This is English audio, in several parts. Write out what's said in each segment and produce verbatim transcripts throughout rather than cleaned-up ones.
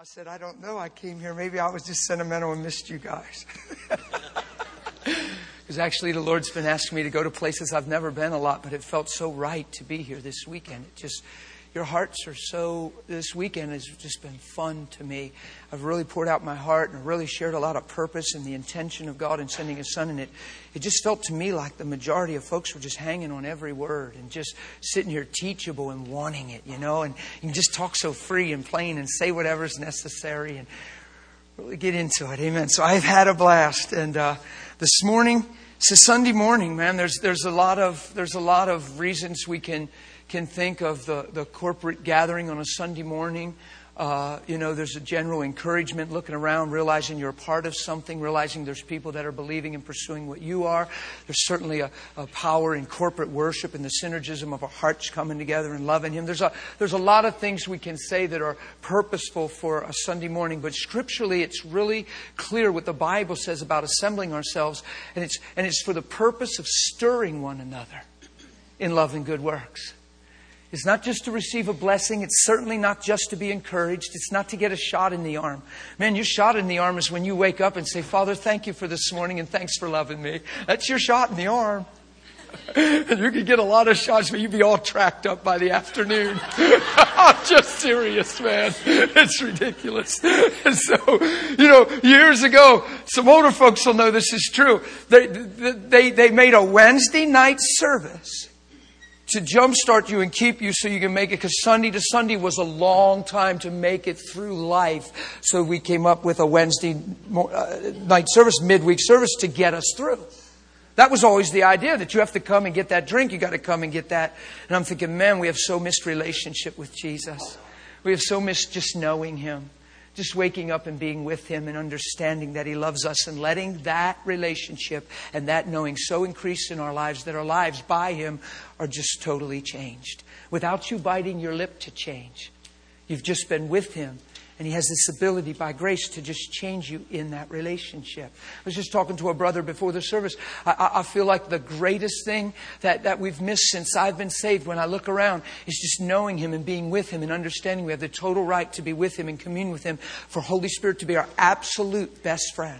I said, I don't know. I came here. Maybe I was just sentimental and missed you guys. Because actually the Lord's been asking me to go to places I've never been a lot, but it felt so right to be here this weekend. It just, your hearts are so, this weekend has just been fun to me. I've really poured out my heart and really shared a lot of purpose and the intention of God in sending His Son. And it, it just felt to me like the majority of folks were just hanging on every word and just sitting here teachable and wanting it, you know. And you can just talk so free and plain and say whatever's necessary and really get into it. Amen. So I've had a blast. And uh, this morning, it's a Sunday morning, man. There's there's a lot of there's a lot of reasons we can can think of the, the corporate gathering on a Sunday morning. Uh, you know, there's a general encouragement, looking around, realizing you're a part of something, realizing there's people that are believing and pursuing what you are. There's certainly a, a power in corporate worship and the synergism of our hearts coming together and loving Him. There's a there's a lot of things we can say that are purposeful for a Sunday morning, but scripturally it's really clear what the Bible says about assembling ourselves, and it's and it's for the purpose of stirring one another in love and good works. It's not just to receive a blessing. It's certainly not just to be encouraged. It's not to get a shot in the arm. Man, your shot in the arm is when you wake up and say, Father, thank you for this morning and thanks for loving me. That's your shot in the arm. And you could get a lot of shots, but you'd be all tracked up by the afternoon. I'm just serious, man. It's ridiculous. And so, you know, years ago, some older folks will know this is true. They, they, they made a Wednesday night service to jumpstart you and keep you so you can make it. Because Sunday to Sunday was a long time to make it through life. So we came up with a Wednesday night service, midweek service to get us through. That was always the idea, that you have to come and get that drink. You got to come and get that. And I'm thinking, man, we have so missed relationship with Jesus. We have so missed just knowing Him. Just waking up and being with Him and understanding that He loves us and letting that relationship and that knowing so increase in our lives that our lives by Him are just totally changed. Without you biting your lip to change. You've just been with Him. And He has this ability by grace to just change you in that relationship. I was just talking to a brother before the service. I, I feel like the greatest thing that, that we've missed since I've been saved when I look around is just knowing Him and being with Him and understanding we have the total right to be with Him and commune with Him, for Holy Spirit to be our absolute best friend.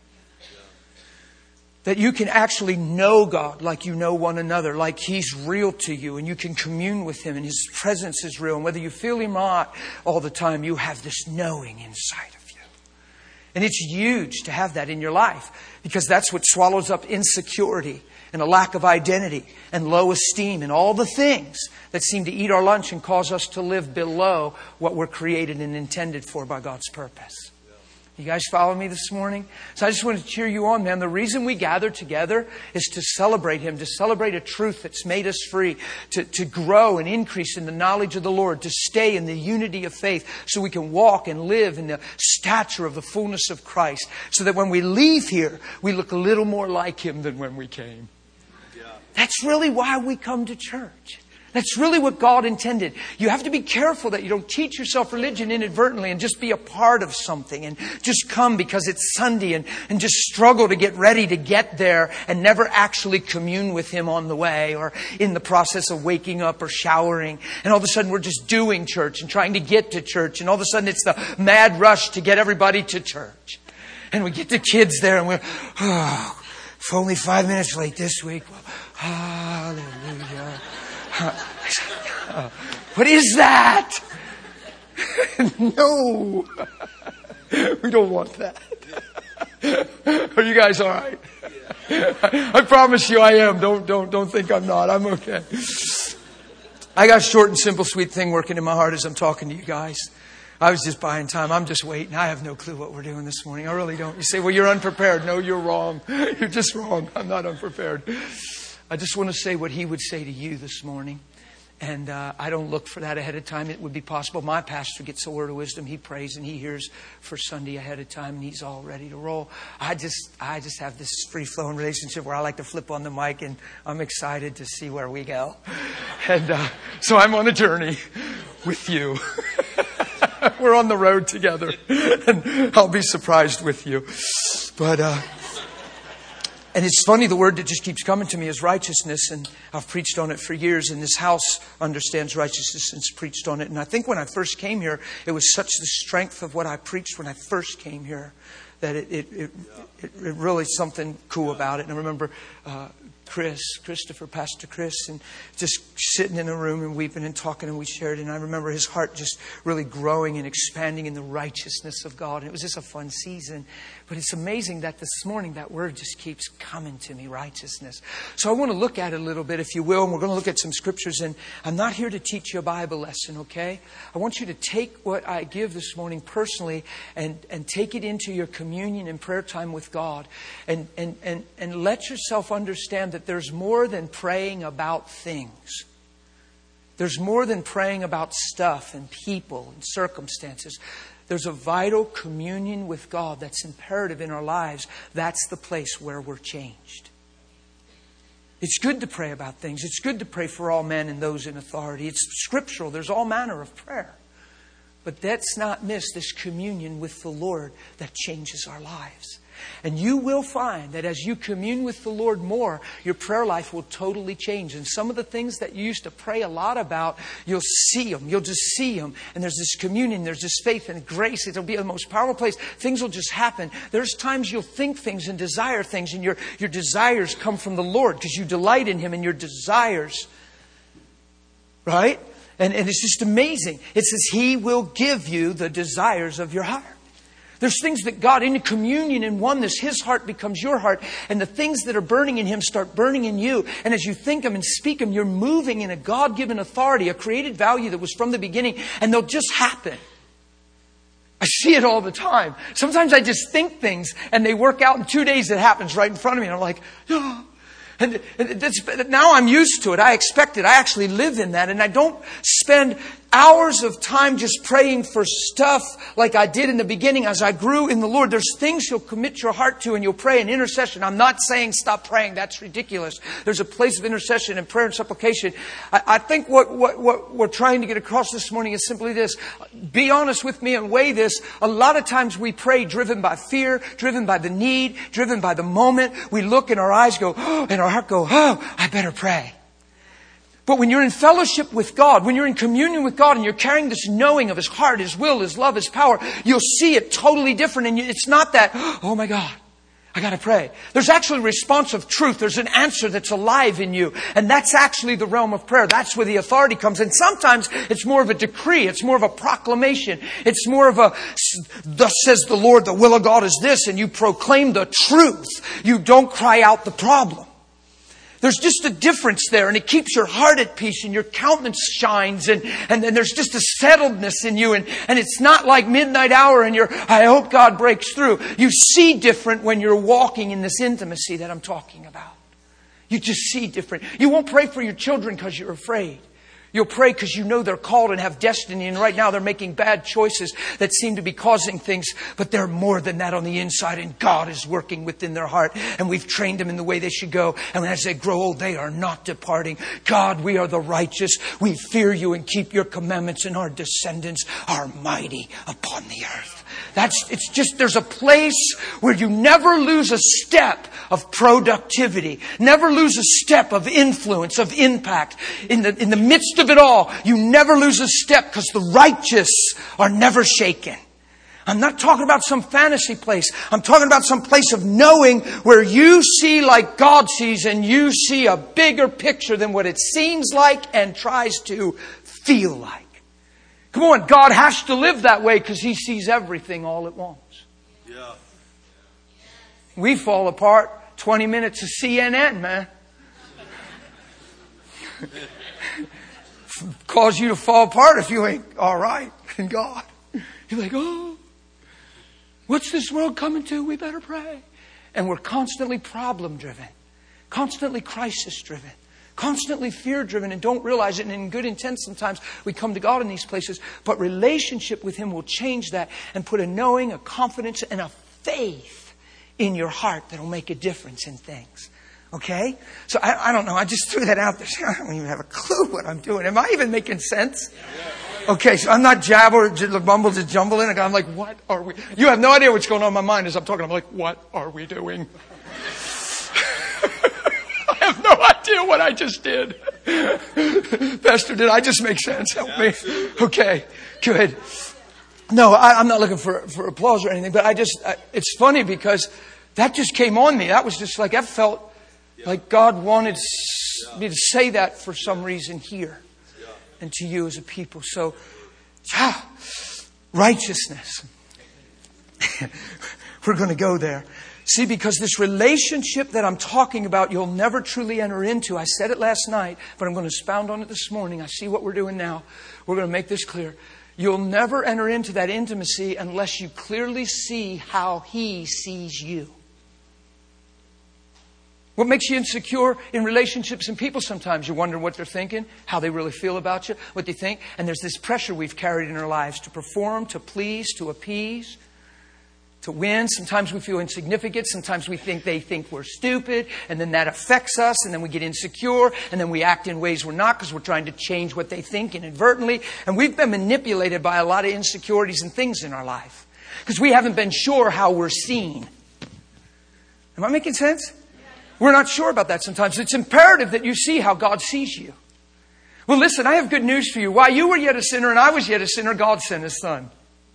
That you can actually know God like you know one another, like He's real to you and you can commune with Him and His presence is real. And whether you feel Him or not all the time, you have this knowing inside of you. And it's huge to have that in your life, because that's what swallows up insecurity and a lack of identity and low esteem and all the things that seem to eat our lunch and cause us to live below what we're created and intended for by God's purpose. You guys follow me this morning? So I just want to cheer you on, man. The reason we gather together is to celebrate Him, to celebrate a truth that's made us free, to, to grow and increase in the knowledge of the Lord, to stay in the unity of faith so we can walk and live in the stature of the fullness of Christ, so that when we leave here, we look a little more like Him than when we came. Yeah. That's really why we come to church. That's really what God intended. You have to be careful that you don't teach yourself religion inadvertently and just be a part of something and just come because it's Sunday and, and just struggle to get ready to get there and never actually commune with Him on the way or in the process of waking up or showering. And all of a sudden we're just doing church and trying to get to church. And all of a sudden it's the mad rush to get everybody to church. And we get the kids there and we're, oh, if only five minutes late this week. Well, hallelujah. What is that? No. We don't want that. Are you guys all right? I promise you I am. Don't don't don't think I'm not. I'm okay. I got a short and simple sweet thing working in my heart as I'm talking to you guys. I was just buying time. I'm just waiting. I have no clue what we're doing this morning. I really don't. You say, well, you're unprepared. No, you're wrong. You're just wrong. I'm not unprepared. I just want to say what He would say to you this morning. And uh, I don't look for that ahead of time. It would be possible. My pastor gets a word of wisdom. He prays and he hears for Sunday ahead of time. And he's all ready to roll. I just I just have this free-flowing relationship where I like to flip on the mic. And I'm excited to see where we go. And uh, so I'm on a journey with you. We're on the road together. And I'll be surprised with you. But... Uh, And it's funny, the word that just keeps coming to me is righteousness. And I've preached on it for years. And this house understands righteousness and has preached on it. And I think when I first came here, it was such the strength of what I preached when I first came here that it it, it, it, it really is something cool about it. And I remember uh, Chris, Christopher, Pastor Chris, and just sitting in a room and weeping and talking, and we shared. And I remember his heart just really growing and expanding in the righteousness of God. And it was just a fun season. But it's amazing that this morning that word just keeps coming to me, righteousness. So I want to look at it a little bit, if you will, and we're going to look at some scriptures. And I'm not here to teach you a Bible lesson, okay? I want you to take what I give this morning personally and, and take it into your communion and prayer time with God. And, and, and, and let yourself understand that there's more than praying about things. There's more than praying about stuff and people and circumstances. There's a vital communion with God that's imperative in our lives. That's the place where we're changed. It's good to pray about things. It's good to pray for all men and those in authority. It's scriptural. There's all manner of prayer. But let's not miss this communion with the Lord that changes our lives. And you will find that as you commune with the Lord more, your prayer life will totally change. And some of the things that you used to pray a lot about, you'll see them. You'll just see them. And there's this communion, there's this faith and grace. It'll be the most powerful place. Things will just happen. There's times you'll think things and desire things, and your, your desires come from the Lord because you delight in Him and your desires. Right? And, and it's just amazing. It says He will give you the desires of your heart. There's things that God, in communion and oneness, His heart becomes your heart. And the things that are burning in Him start burning in you. And as you think them and speak them, you're moving in a God-given authority, a created value that was from the beginning. And they'll just happen. I see it all the time. Sometimes I just think things and they work out in two days. It happens right in front of me. And I'm like, oh. And that's, now I'm used to it. I expect it. I actually live in that. And I don't spend hours of time just praying for stuff like I did in the beginning as I grew in the Lord. There's things you'll commit your heart to and you'll pray in intercession. I'm not saying stop praying. That's ridiculous. There's a place of intercession and prayer and supplication. I, I think what, what, what we're trying to get across this morning is simply this. Be honest with me and weigh this. A lot of times we pray driven by fear, driven by the need, driven by the moment. We look and our eyes go, oh, and our heart go, oh, I better pray. But when you're in fellowship with God, when you're in communion with God and you're carrying this knowing of His heart, His will, His love, His power, you'll see it totally different. And it's not that, oh my God, I got to pray. There's actually a response of truth. There's an answer that's alive in you. And that's actually the realm of prayer. That's where the authority comes. And sometimes it's more of a decree. It's more of a proclamation. It's more of a, thus says the Lord, the will of God is this. And you proclaim the truth. You don't cry out the problem. There's just a difference there, and it keeps your heart at peace, and your countenance shines, and, and then there's just a settledness in you, and, and it's not like midnight hour and you're, I hope God breaks through. You see different when you're walking in this intimacy that I'm talking about. You just see different. You won't pray for your children because you're afraid. You'll pray because you know they're called and have destiny. And right now they're making bad choices that seem to be causing things. But they're more than that on the inside. And God is working within their heart. And we've trained them in the way they should go. And as they grow old, they are not departing. God, we are the righteous. We fear you and keep your commandments. And our descendants are mighty upon the earth. That's, it's just, there's a place where you never lose a step of productivity. Never lose a step of influence, of impact. In the, in the midst of it all, you never lose a step because the righteous are never shaken. I'm not talking about some fantasy place. I'm talking about some place of knowing where you see like God sees and you see a bigger picture than what it seems like and tries to feel like. Come on, God has to live that way because He sees everything all at once. Yeah. We fall apart. twenty minutes of C N N, man. Cause you to fall apart if you ain't all right in God. You're like, oh, what's this world coming to? We better pray. And we're constantly problem driven, constantly crisis driven, constantly fear-driven, and don't realize it. And in good intent, sometimes we come to God in these places. But relationship with Him will change that and put a knowing, a confidence, and a faith in your heart that will make a difference in things. Okay? So I, I don't know. I just threw that out there. I don't even have a clue what I'm doing. Am I even making sense? Okay, so I'm not jabber, mumble, just jumbling. I'm like, what are we? You have no idea what's going on in my mind as I'm talking. I'm like, what are we doing? idea what I just did. Pastor, did I just make sense? Help me. Okay, good. No, I, I'm not looking for, for applause or anything, but I just, I, it's funny because that just came on me. That was just like, that felt like God wanted me to say that for some reason here and to you as a people. So, ah, righteousness. We're going to go there. See, because this relationship that I'm talking about, you'll never truly enter into. I said it last night, but I'm going to expound on it this morning. I see what we're doing now. We're going to make this clear. You'll never enter into that intimacy unless you clearly see how He sees you. What makes you insecure in relationships and people sometimes? You wonder what they're thinking, how they really feel about you, what they think. And there's this pressure we've carried in our lives to perform, to please, to appease, to win. Sometimes we feel insignificant. Sometimes we think they think we're stupid. And then that affects us. And then we get insecure. And then we act in ways we're not because we're trying to change what they think inadvertently. And we've been manipulated by a lot of insecurities and things in our life because we haven't been sure how we're seen. Am I making sense? We're not sure about that sometimes. It's imperative that you see how God sees you. Well, listen, I have good news for you. While you were yet a sinner and I was yet a sinner, God sent His Son.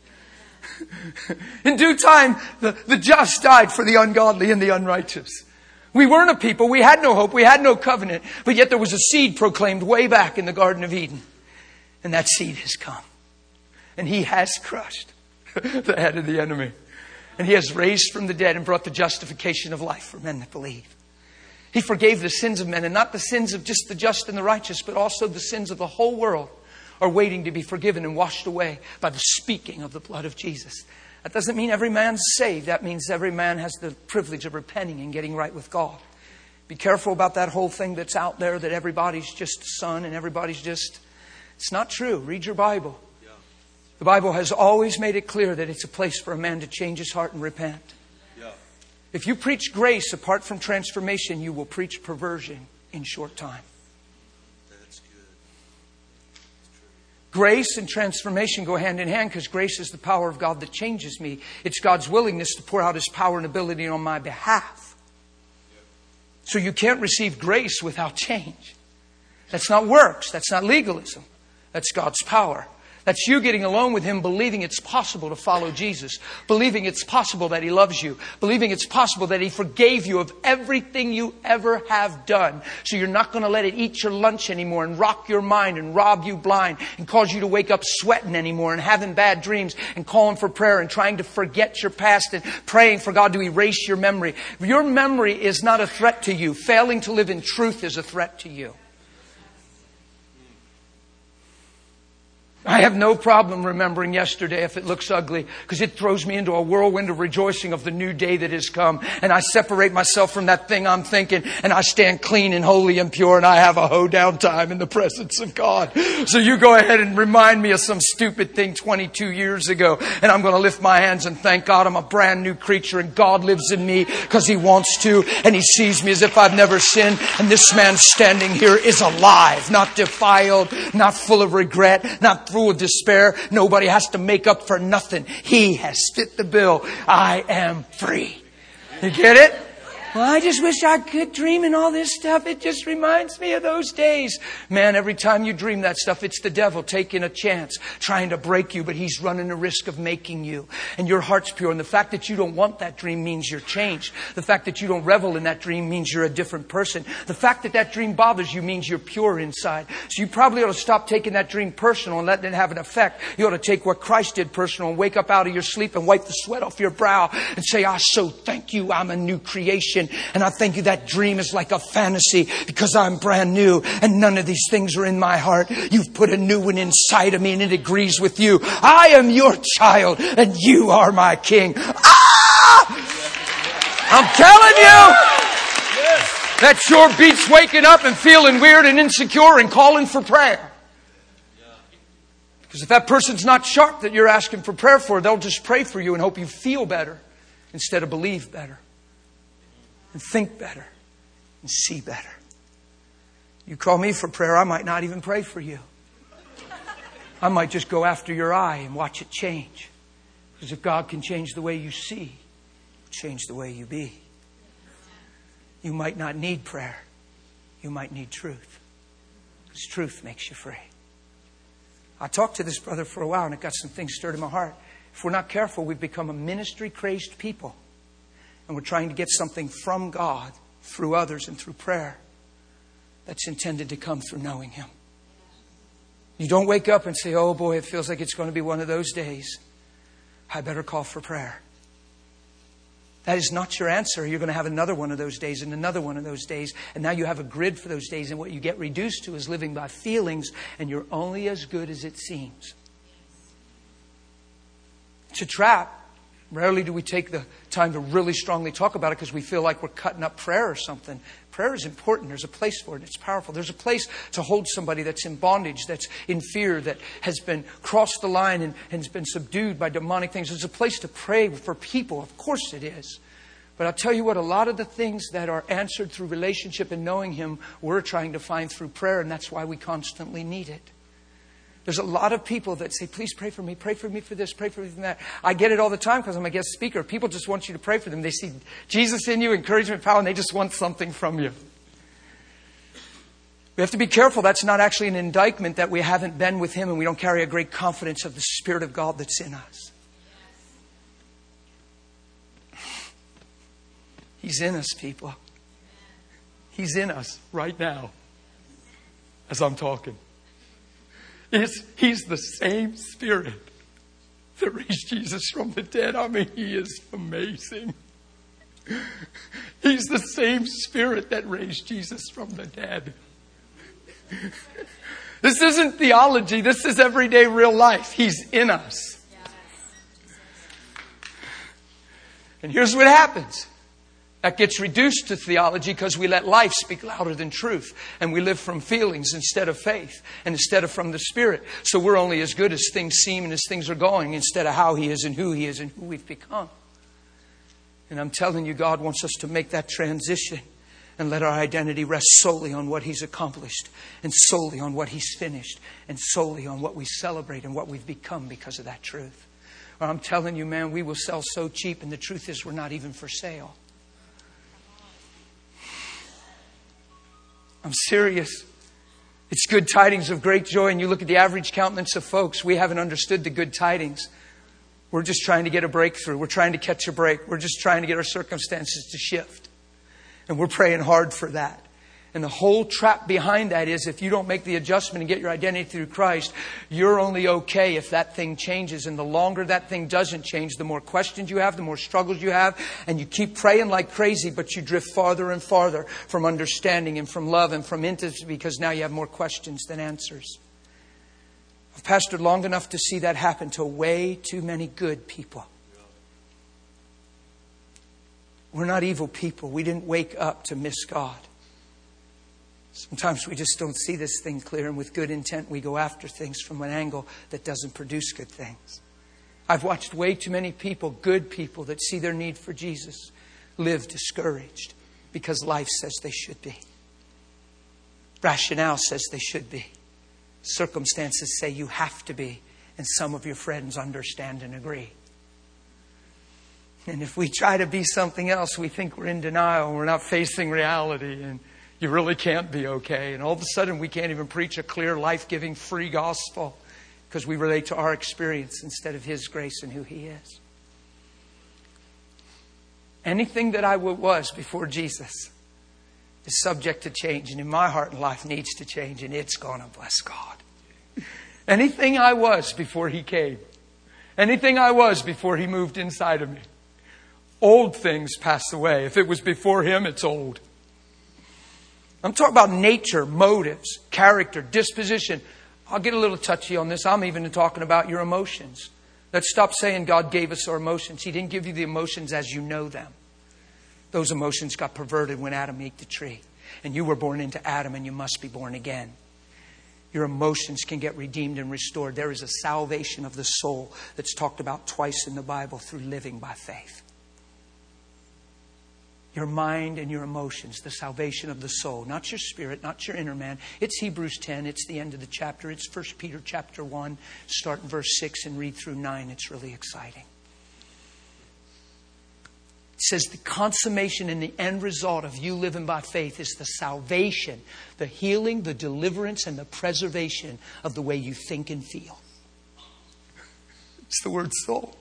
In due time, the, the just died for the ungodly and the unrighteous. We weren't a people. We had no hope. We had no covenant. But yet there was a seed proclaimed way back in the Garden of Eden. And that seed has come. And He has crushed the head of the enemy. And He has raised from the dead and brought the justification of life for men that believe. He forgave the sins of men, and not the sins of just the just and the righteous, but also the sins of the whole world are waiting to be forgiven and washed away by the speaking of the blood of Jesus. That doesn't mean every man's saved. That means every man has the privilege of repenting and getting right with God. Be careful about that whole thing that's out there that everybody's just a son and everybody's just... It's not true. Read your Bible. The Bible has always made it clear that it's a place for a man to change his heart and repent. If you preach grace apart from transformation, you will preach perversion in short time. That's good. That's true. Grace and transformation go hand in hand because grace is the power of God that changes me. It's God's willingness to pour out His power and ability on my behalf. So you can't receive grace without change. That's not works. That's not legalism. That's God's power. That's you getting alone with Him, believing it's possible to follow Jesus. Believing it's possible that He loves you. Believing it's possible that He forgave you of everything you ever have done. So you're not going to let it eat your lunch anymore and rock your mind and rob you blind and cause you to wake up sweating anymore and having bad dreams and calling for prayer and trying to forget your past and praying for God to erase your memory. Your memory is not a threat to you. Failing to live in truth is a threat to you. I have no problem remembering yesterday if it looks ugly because it throws me into a whirlwind of rejoicing of the new day that has come. And I separate myself from that thing I'm thinking and I stand clean and holy and pure and I have a hoedown time in the presence of God. So you go ahead and remind me of some stupid thing twenty-two years ago and I'm going to lift my hands and thank God I'm a brand new creature and God lives in me because He wants to and He sees me as if I've never sinned. And this man standing here is alive, not defiled, not full of regret, not full of despair. Nobody has to make up for nothing. He has fit the bill. I am free. You get it? Well, I just wish I could dream and all this stuff. It just reminds me of those days. Man, every time you dream that stuff, it's the devil taking a chance, trying to break you, but he's running the risk of making you. And your heart's pure. And the fact that you don't want that dream means you're changed. The fact that you don't revel in that dream means you're a different person. The fact that that dream bothers you means you're pure inside. So you probably ought to stop taking that dream personal and letting it have an effect. You ought to take what Christ did personal and wake up out of your sleep and wipe the sweat off your brow and say, I so thank you. I'm a new creation. And I thank you that dream is like a fantasy because I'm brand new and none of these things are in my heart. You've put a new one inside of me and it agrees with you. I am your child and you are my king. Ah! I'm telling you, that sure beats waking up and feeling weird and insecure and calling for prayer. Because if that person's not sharp that you're asking for prayer for, they'll just pray for you and hope you feel better instead of believe better. And think better. And see better. You call me for prayer, I might not even pray for you. I might just go after your eye and watch it change. Because if God can change the way you see, change the way you be. You might not need prayer. you might need truth. Because truth makes you free. I talked to this brother for a while and it got some things stirred in my heart. If we're not careful, we've become a ministry-crazed people. And we're trying to get something from God through others and through prayer that's intended to come through knowing Him. You don't wake up and say, oh boy, it feels like it's going to be one of those days. I better call for prayer. That is not your answer. You're going to have another one of those days and another one of those days. And now you have a grid for those days. And what you get reduced to is living by feelings. And you're only as good as it seems. It's a trap. Rarely do we take the time to really strongly talk about it because we feel like we're cutting up prayer or something. Prayer is important. There's a place for it. It's powerful. There's a place to hold somebody that's in bondage, that's in fear, that has been crossed the line and, and has been subdued by demonic things. There's a place to pray for people. Of course it is. But I'll tell you what, a lot of the things that are answered through relationship and knowing Him, we're trying to find through prayer, and that's why we constantly need it. There's a lot of people that say, please pray for me, pray for me for this, pray for me for that. I get it all the time because I'm a guest speaker. People just want you to pray for them. They see Jesus in you, encouragement, power, and they just want something from you. We have to be careful. That's not actually an indictment that we haven't been with Him and we don't carry a great confidence of the Spirit of God that's in us. He's in us, people. He's in us right now as I'm talking. It's, he's the same Spirit that raised Jesus from the dead. I mean, He is amazing. He's the same Spirit that raised Jesus from the dead. This isn't theology. This is everyday real life. He's in us. And here's what happens. That gets reduced to theology because we let life speak louder than truth. And we live from feelings instead of faith. And instead of from the Spirit. So we're only as good as things seem and as things are going. Instead of how He is and who He is and who we've become. And I'm telling you, God wants us to make that transition. And let our identity rest solely on what He's accomplished. And solely on what He's finished. And solely on what we celebrate and what we've become because of that truth. Or I'm telling you, man, we will sell so cheap. And the truth is we're not even for sale. I'm serious. It's good tidings of great joy. And you look at the average countenance of folks, we haven't understood the good tidings. We're just trying to get a breakthrough. We're trying to catch a break. We're just trying to get our circumstances to shift. And we're praying hard for that. And the whole trap behind that is if you don't make the adjustment and get your identity through Christ, you're only okay if that thing changes. And the longer that thing doesn't change, the more questions you have, the more struggles you have. And you keep praying like crazy, but you drift farther and farther from understanding and from love and from intimacy because now you have more questions than answers. I've pastored long enough to see that happen to way too many good people. We're not evil people. We didn't wake up to miss God. Sometimes we just don't see this thing clear, and with good intent we go after things from an angle that doesn't produce good things. I've watched way too many people, good people that see their need for Jesus, live discouraged because life says they should be. Rationale says they should be. Circumstances say you have to be, and some of your friends understand and agree. And if we try to be something else, we think we're in denial and we're not facing reality, and you really can't be okay. And all of a sudden we can't even preach a clear, life-giving, free gospel because we relate to our experience instead of His grace and who He is. Anything that I was before Jesus is subject to change, and in my heart and life needs to change, and it's going to bless God. Anything I was before He came, anything I was before He moved inside of me, old things pass away. If it was before Him, it's old. I'm talking about nature, motives, character, disposition. I'll get a little touchy on this. I'm even talking about your emotions. Let's stop saying God gave us our emotions. He didn't give you the emotions as you know them. Those emotions got perverted when Adam ate the tree. And you were born into Adam, and you must be born again. Your emotions can get redeemed and restored. There is a salvation of the soul that's talked about twice in the Bible through living by faith. Your mind and your emotions, the salvation of the soul. Not your spirit, not your inner man. It's Hebrews ten. It's the end of the chapter. It's First Peter chapter one. Start in verse six and read through nine. It's really exciting. It says the consummation and the end result of you living by faith is the salvation, the healing, the deliverance, and the preservation of the way you think and feel. It's the word soul.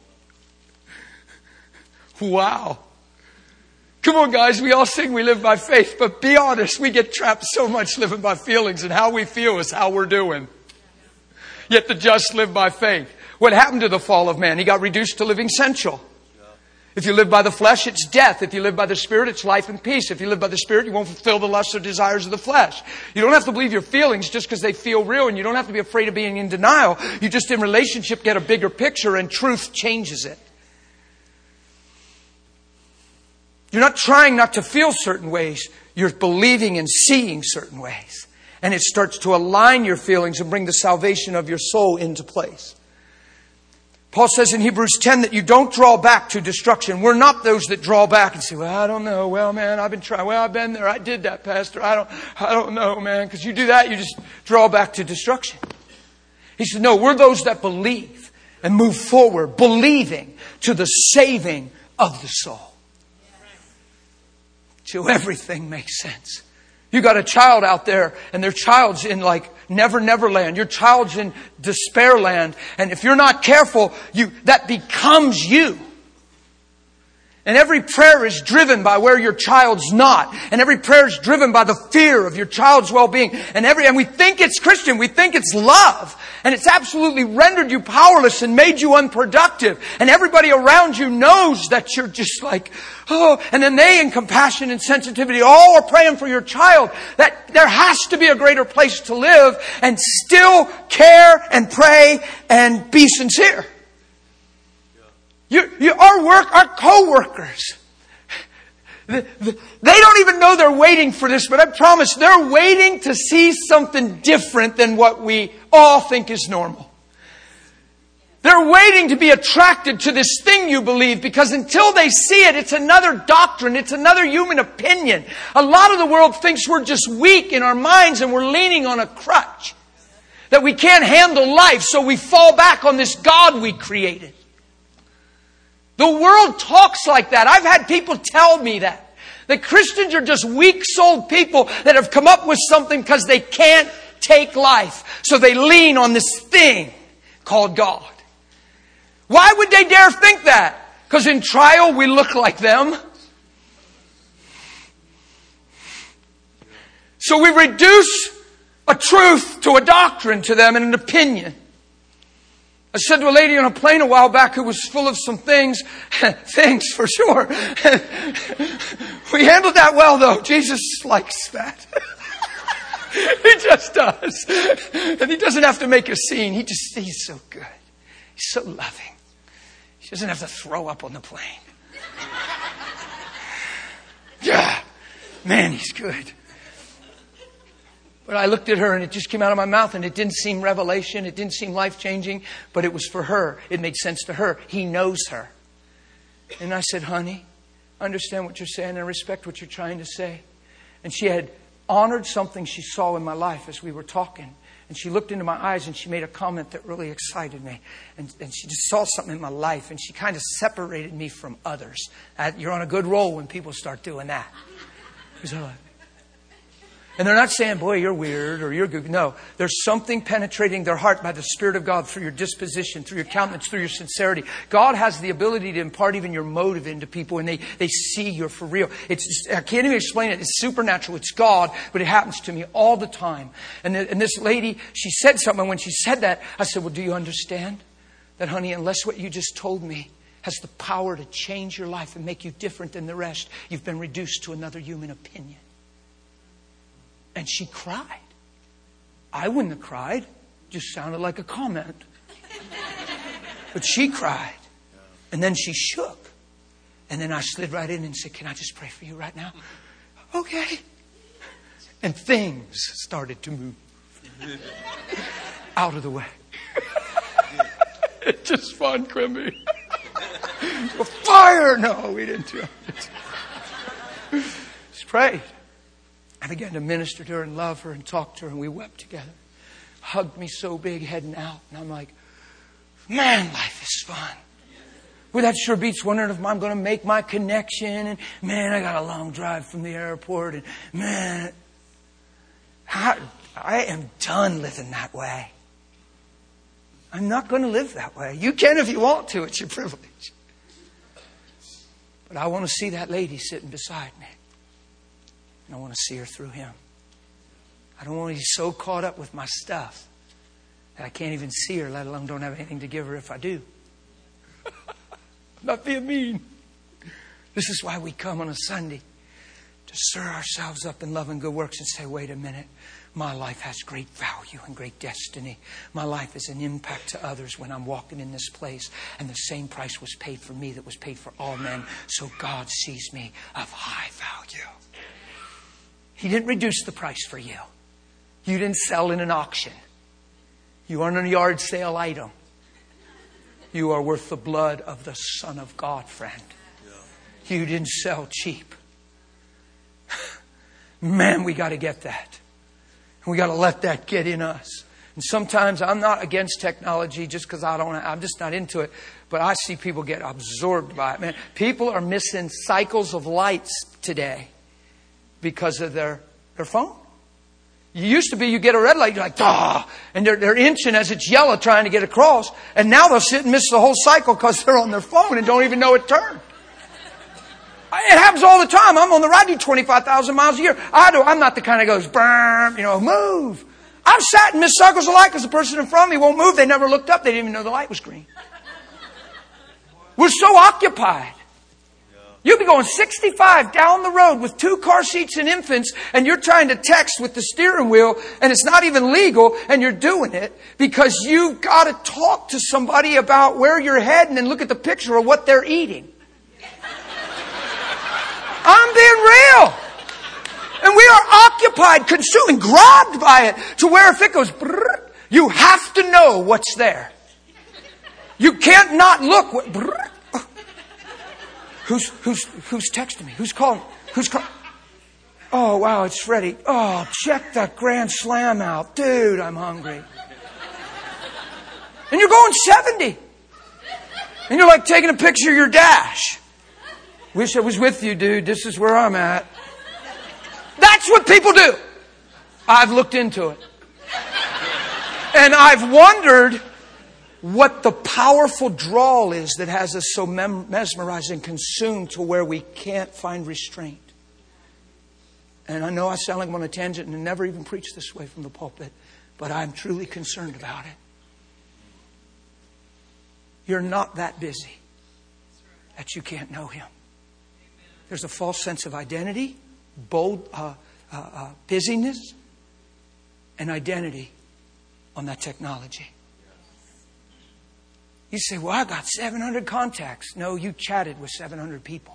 Wow. Come on, guys. We all sing we live by faith, but be honest, we get trapped so much living by feelings, and how we feel is how we're doing. Yet the just live by faith. What happened to the fall of man? He got reduced to living sensual. If you live by the flesh, it's death. If you live by the Spirit, it's life and peace. If you live by the Spirit, you won't fulfill the lusts or desires of the flesh. You don't have to believe your feelings just because they feel real, and you don't have to be afraid of being in denial. You just, in relationship, get a bigger picture, and truth changes it. You're not trying not to feel certain ways. You're believing and seeing certain ways. And it starts to align your feelings and bring the salvation of your soul into place. Paul says in Hebrews ten that you don't draw back to destruction. We're not those that draw back and say, well, I don't know. Well, man, I've been trying. Well, I've been there. I did that, Pastor. I don't, I don't know, man. Because you do that, you just draw back to destruction. He said, no, we're those that believe and move forward, believing to the saving of the soul. Till everything makes sense. You got a child out there, and their child's in like Never Never Land. Your child's in despair land. And if you're not careful, you that becomes you. And every prayer is driven by where your child's not. And every prayer is driven by the fear of your child's well-being. And every and we think it's Christian. We think it's love. And it's absolutely rendered you powerless and made you unproductive. And everybody around you knows that you're just like, oh. And then they, in compassion and sensitivity, all are praying for your child. That there has to be a greater place to live and still care and pray and be sincere. You, you, our work, our co-workers, they don't even know they're waiting for this, but I promise they're waiting to see something different than what we all think is normal. They're waiting to be attracted to this thing you believe, because until they see it, it's another doctrine. It's another human opinion. A lot of the world thinks we're just weak in our minds and we're leaning on a crutch. That we can't handle life, so we fall back on this God we created. The world talks like that. I've had people tell me that. That Christians are just weak-souled people that have come up with something because they can't take life. So they lean on this thing called God. Why would they dare think that? Because in trial we look like them. So we reduce a truth to a doctrine to them and an opinion. I said to a lady on a plane a while back who was full of some things. Things, for sure. We handled that well, though. Jesus likes that. He just does. And He doesn't have to make a scene. He just, He's so good. He's so loving. He doesn't have to throw up on the plane. Yeah. Man, He's good. But I looked at her and it just came out of my mouth, and it didn't seem revelation. It didn't seem life-changing, but it was for her. It made sense to her. He knows her. And I said, honey, I understand what you're saying. I respect what you're trying to say. And she had honored something she saw in my life as we were talking. And she looked into my eyes and she made a comment that really excited me. And, and she just saw something in my life, and she kind of separated me from others. Uh, you're on a good roll when people start doing that. Because I'm like, and they're not saying, boy, you're weird or you're good. No, there's something penetrating their heart by the Spirit of God through your disposition, through your countenance, through your sincerity. God has the ability to impart even your motive into people, and they, they see you're for real. It's just, I can't even explain it. It's supernatural. It's God, but it happens to me all the time. And, the, and this lady, she said something. And when she said that, I said, well, do you understand that, honey, unless what you just told me has the power to change your life and make you different than the rest, you've been reduced to another human opinion. And she cried. I wouldn't have cried. Just sounded like a comment. But she cried. And then she shook. And then I slid right in and said, can I just pray for you right now? Okay. And things started to move out of the way. It's just fun, Quimby. Fire! No, we didn't do it. Just prayed. I began to minister to her and love her and talk to her, and we wept together. Hugged me so big heading out. And I'm like, man, life is fun. Well, that sure beats wondering if I'm going to make my connection. And man, I got a long drive from the airport. And man, I, I am done living that way. I'm not going to live that way. You can if you want to. It's your privilege. But I want to see that lady sitting beside me. And I want to see her through him. I don't want to be so caught up with my stuff that I can't even see her, let alone don't have anything to give her if I do. Not being mean. This is why we come on a Sunday, to stir ourselves up in love and good works and say, wait a minute. My life has great value and great destiny. My life is an impact to others when I'm walking in this place. And the same price was paid for me that was paid for all men. So God sees me of high value. He didn't reduce the price for you. You didn't sell in an auction. You aren't a yard sale item. You are worth the blood of the Son of God, friend. You didn't sell cheap. Man, we got to get that. We got to let that get in us. And sometimes I'm not against technology just because I don't, I'm just not into it. But I see people get absorbed by it. Man, people are missing cycles of lights today because of their, their phone. You used to be, you get a red light, you're like, ah, and they're, they're inching as it's yellow trying to get across. And now they'll sit and miss the whole cycle because they're on their phone and don't even know it turned. It happens all the time. I'm on the road, I do twenty-five thousand miles a year. I do, I'm not the kind that goes, burn, you know, move. I've sat and missed cycles of light because the person in front of me won't move. They never looked up. They didn't even know the light was green. We're so occupied. You'll be going sixty-five down the road with two car seats and infants, and you're trying to text with the steering wheel, and it's not even legal, and you're doing it because you've got to talk to somebody about where you're heading and look at the picture of what they're eating. I'm being real. And we are occupied, consumed, grabbed by it to where if it goes, brrr, you have to know what's there. You can't not look. What, brrr. Who's, who's, who's texting me? Who's calling? Who's calling? Oh, wow, it's Freddie. Oh, check that Grand Slam out. Dude, I'm hungry. And you're going seventy. And you're like taking a picture of your dash. Wish I was with you, dude. This is where I'm at. That's what people do. I've looked into it. And I've wondered what the powerful drawl is that has us so mem- mesmerized and consumed to where we can't find restraint. And I know I sound like I'm on a tangent and I never even preached this way from the pulpit, but I'm truly concerned about it. You're not that busy that you can't know Him. There's a false sense of identity, bold uh, uh, uh, busyness, and identity on that technology. You say, well, I got seven hundred contacts. No, you chatted with seven hundred people.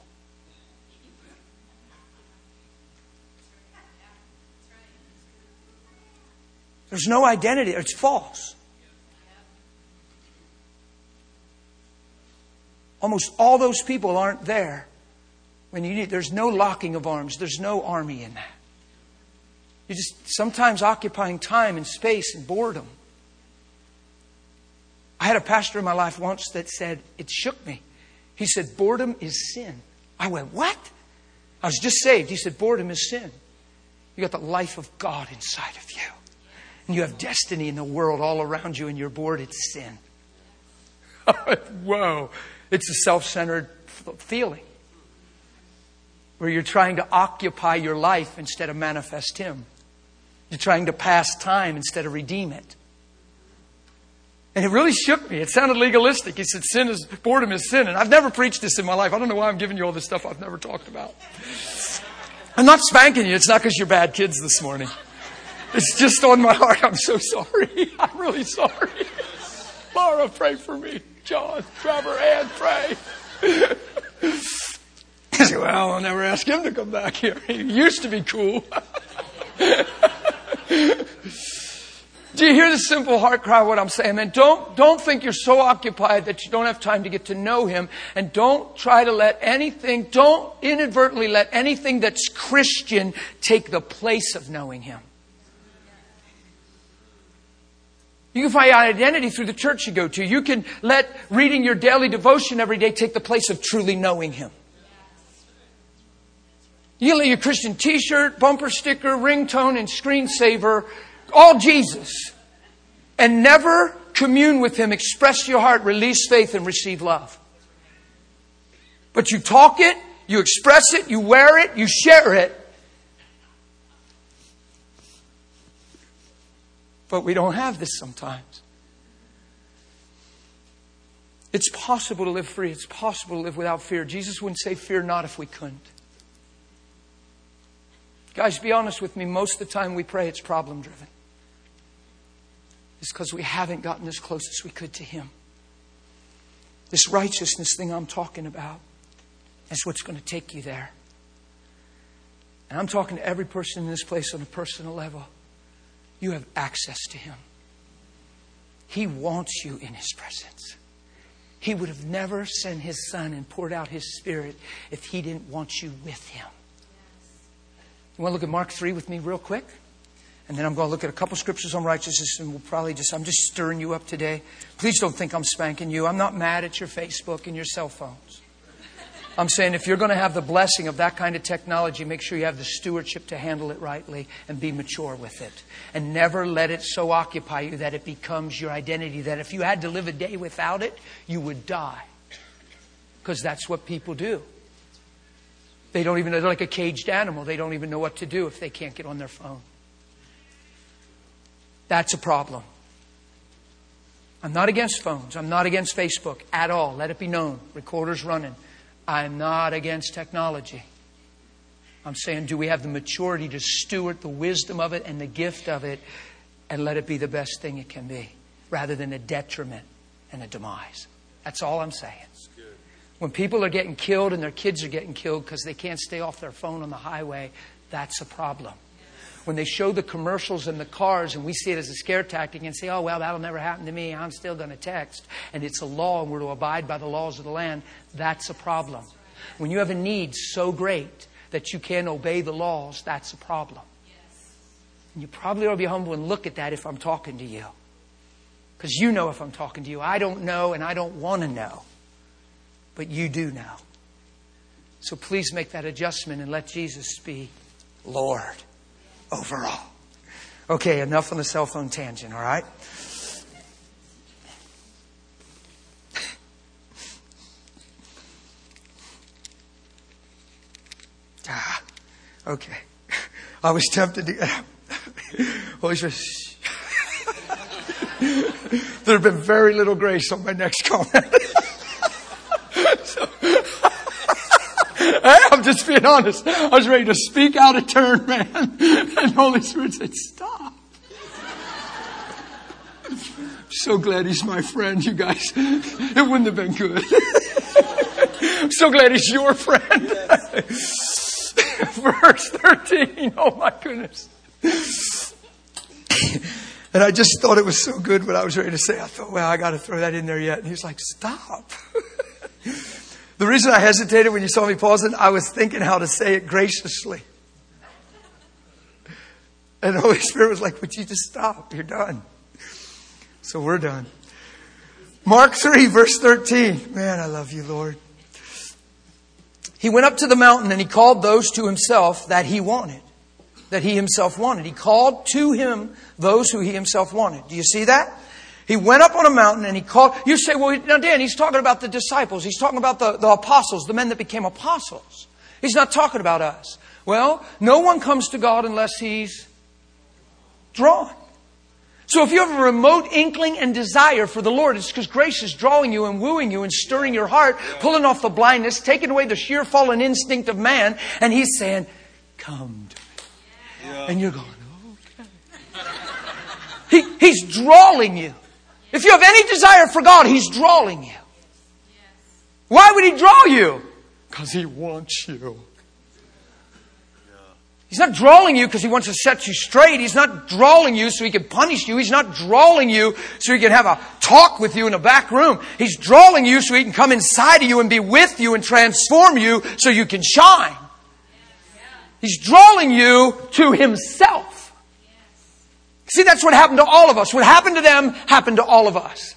There's no identity. It's false. Almost all those people aren't there when you need. There's no locking of arms. There's no army in that. You're just sometimes occupying time and space and boredom. I had a pastor in my life once that said, it shook me. He said, boredom is sin. I went, what? I was just saved. He said, boredom is sin. You got the life of God inside of you. And you have destiny in the world all around you and you're bored. It's sin. Whoa. It's a self-centered feeling where you're trying to occupy your life instead of manifest Him. You're trying to pass time instead of redeem it. And it really shook me. It sounded legalistic. He said, sin is, boredom is sin. And I've never preached this in my life. I don't know why I'm giving you all this stuff I've never talked about. I'm not spanking you. It's not because you're bad kids this morning. It's just on my heart. I'm so sorry. I'm really sorry. Laura, pray for me. John, Trevor, Ann, pray. I said, well, I'll never ask him to come back here. He used to be cool. Do you hear the simple heart cry of what I'm saying, man? Don't, don't think you're so occupied that you don't have time to get to know Him. And don't try to let anything, don't inadvertently let anything that's Christian take the place of knowing Him. You can find identity through the church you go to. You can let reading your daily devotion every day take the place of truly knowing Him. You can let your Christian t-shirt, bumper sticker, ringtone, and screensaver, all Jesus. And never commune with Him, express your heart, release faith, and receive love. But you talk it, you express it, you wear it, you share it. But we don't have this sometimes. It's possible to live free. It's possible to live without fear. Jesus wouldn't say fear not if we couldn't. Guys, be honest with me. Most of the time we pray, it's problem driven. It's because we haven't gotten as close as we could to Him. This righteousness thing I'm talking about is what's going to take you there. And I'm talking to every person in this place on a personal level. You have access to Him. He wants you in His presence. He would have never sent His Son and poured out His Spirit if He didn't want you with Him. You want to look at Mark three with me real quick? And then I'm going to look at a couple scriptures on righteousness, and we'll probably just, I'm just stirring you up today. Please don't think I'm spanking you. I'm not mad at your Facebook and your cell phones. I'm saying if you're going to have the blessing of that kind of technology, make sure you have the stewardship to handle it rightly and be mature with it. And never let it so occupy you that it becomes your identity, that if you had to live a day without it, you would die. Because that's what people do. They don't even know, they're like a caged animal. They don't even know what to do if they can't get on their phone. That's a problem. I'm not against phones. I'm not against Facebook at all. Let it be known. Recorder's running. I'm not against technology. I'm saying, do we have the maturity to steward the wisdom of it and the gift of it and let it be the best thing it can be, rather than a detriment and a demise? That's all I'm saying. When people are getting killed and their kids are getting killed because they can't stay off their phone on the highway, that's a problem. When they show the commercials in the cars and we see it as a scare tactic and say, oh, well, that'll never happen to me. I'm still going to text. And it's a law and we're to abide by the laws of the land. That's a problem. When you have a need so great that you can't obey the laws, that's a problem. And you probably ought to be humble and look at that if I'm talking to you. Because you know if I'm talking to you. I don't know and I don't want to know. But you do know. So please make that adjustment and let Jesus be Lord over all. Okay, enough on the cell phone tangent, all right? Ah, okay. I was tempted to... Holy Spirit. There have been very little grace on my next comment. So, I'm just being honest. I was ready to speak out of turn, man. And Holy Spirit said, stop. I'm so glad He's my friend, you guys. It wouldn't have been good. I'm so glad He's your friend. Verse thirteen. Oh my goodness. And I just thought it was so good what I was ready to say. I thought, well, I got to throw that in there yet. And He was like, stop. The reason I hesitated when you saw me pausing, I was thinking how to say it graciously. And the Holy Spirit was like, would you just stop? You're done. So we're done. Mark three, verse thirteen. Man, I love you, Lord. He went up to the mountain and He called those to Himself that He wanted. That He Himself wanted. He called to Him those who He Himself wanted. Do you see that? He went up on a mountain and He called. You say, well, now Dan, He's talking about the disciples. He's talking about the, the apostles, the men that became apostles. He's not talking about us. Well, no one comes to God unless he's drawn. So if you have a remote inkling and desire for the Lord, it's because grace is drawing you and wooing you and stirring your heart, pulling off the blindness, taking away the sheer fallen instinct of man. And He's saying, come to me. Yeah. And you're going, okay. He, he's drawing you. If you have any desire for God, He's drawing you. Why would He draw you? Because He wants you. He's not drawing you because He wants to set you straight. He's not drawing you so He can punish you. He's not drawing you so He can have a talk with you in a back room. He's drawing you so He can come inside of you and be with you and transform you so you can shine. He's drawing you to Himself. See, that's what happened to all of us. What happened to them happened to all of us.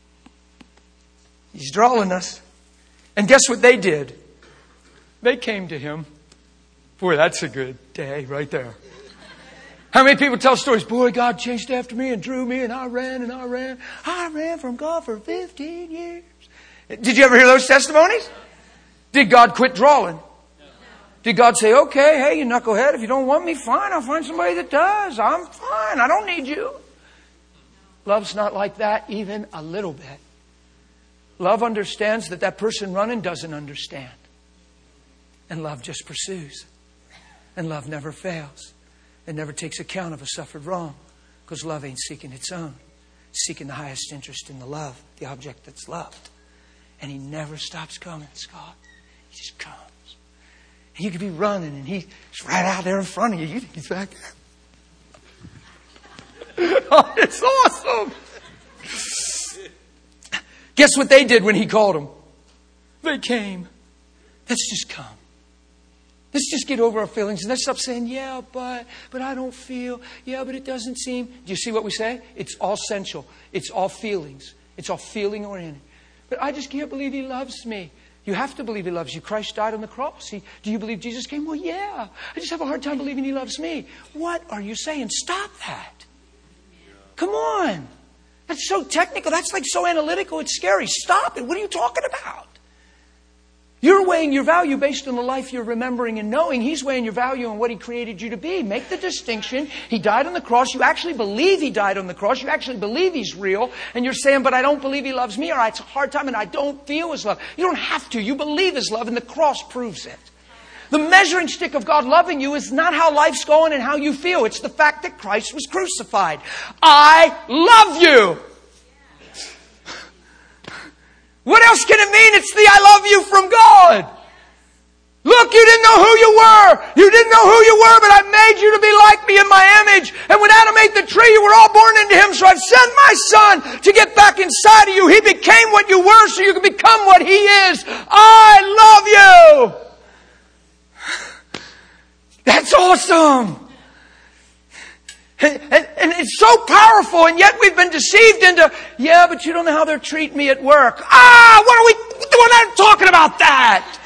He's drawing us. And guess what they did? They came to Him. Boy, that's a good day right there. How many people tell stories? Boy, God chased after me and drew me and I ran and I ran. I ran from God for fifteen years. Did you ever hear those testimonies? Did God quit drawing? Did God say, okay, hey, you knucklehead, if you don't want me, fine, I'll find somebody that does. I'm fine. I don't need you. Love's not like that even a little bit. Love understands that that person running doesn't understand. And love just pursues. And love never fails. It never takes account of a suffered wrong. Because love ain't seeking its own. It's seeking the highest interest in the love, the object that's loved. And He never stops coming, Scott. He just comes. And you could be running and He's right out there in front of you. You think He's back there. Oh, it's awesome. Guess what they did when He called them? They came. Let's just come. Let's just get over our feelings and let's stop saying, yeah, but, but I don't feel, yeah, but it doesn't seem. Do you see what we say? It's all sensual. It's all feelings. It's all feeling oriented. But I just can't believe He loves me. You have to believe He loves you. Christ died on the cross. He, do you believe Jesus came? Well, yeah. I just have a hard time believing He loves me. What are you saying? Stop that. Come on. That's so technical. That's like so analytical. It's scary. Stop it. What are you talking about? You're weighing your value based on the life you're remembering and knowing. He's weighing your value on what He created you to be. Make the distinction. He died on the cross. You actually believe He died on the cross. You actually believe He's real. And you're saying, but I don't believe He loves me, or it's a hard time and I don't feel His love. You don't have to. You believe His love and the cross proves it. The measuring stick of God loving you is not how life's going and how you feel. It's the fact that Christ was crucified. I love you. What else can it mean? It's the I love you from God. Look, you didn't know who you were. You didn't know who you were, but I made you to be like me in my image. And when Adam ate the tree, you were all born into Him. So I've sent my Son to get back inside of you. He became what you were so you can become what He is. I love you. That's awesome. And, and, and it's so powerful, and yet we've been deceived into, yeah, but you don't know how they're treating me at work. Ah, what are we doing? I'm talking about that.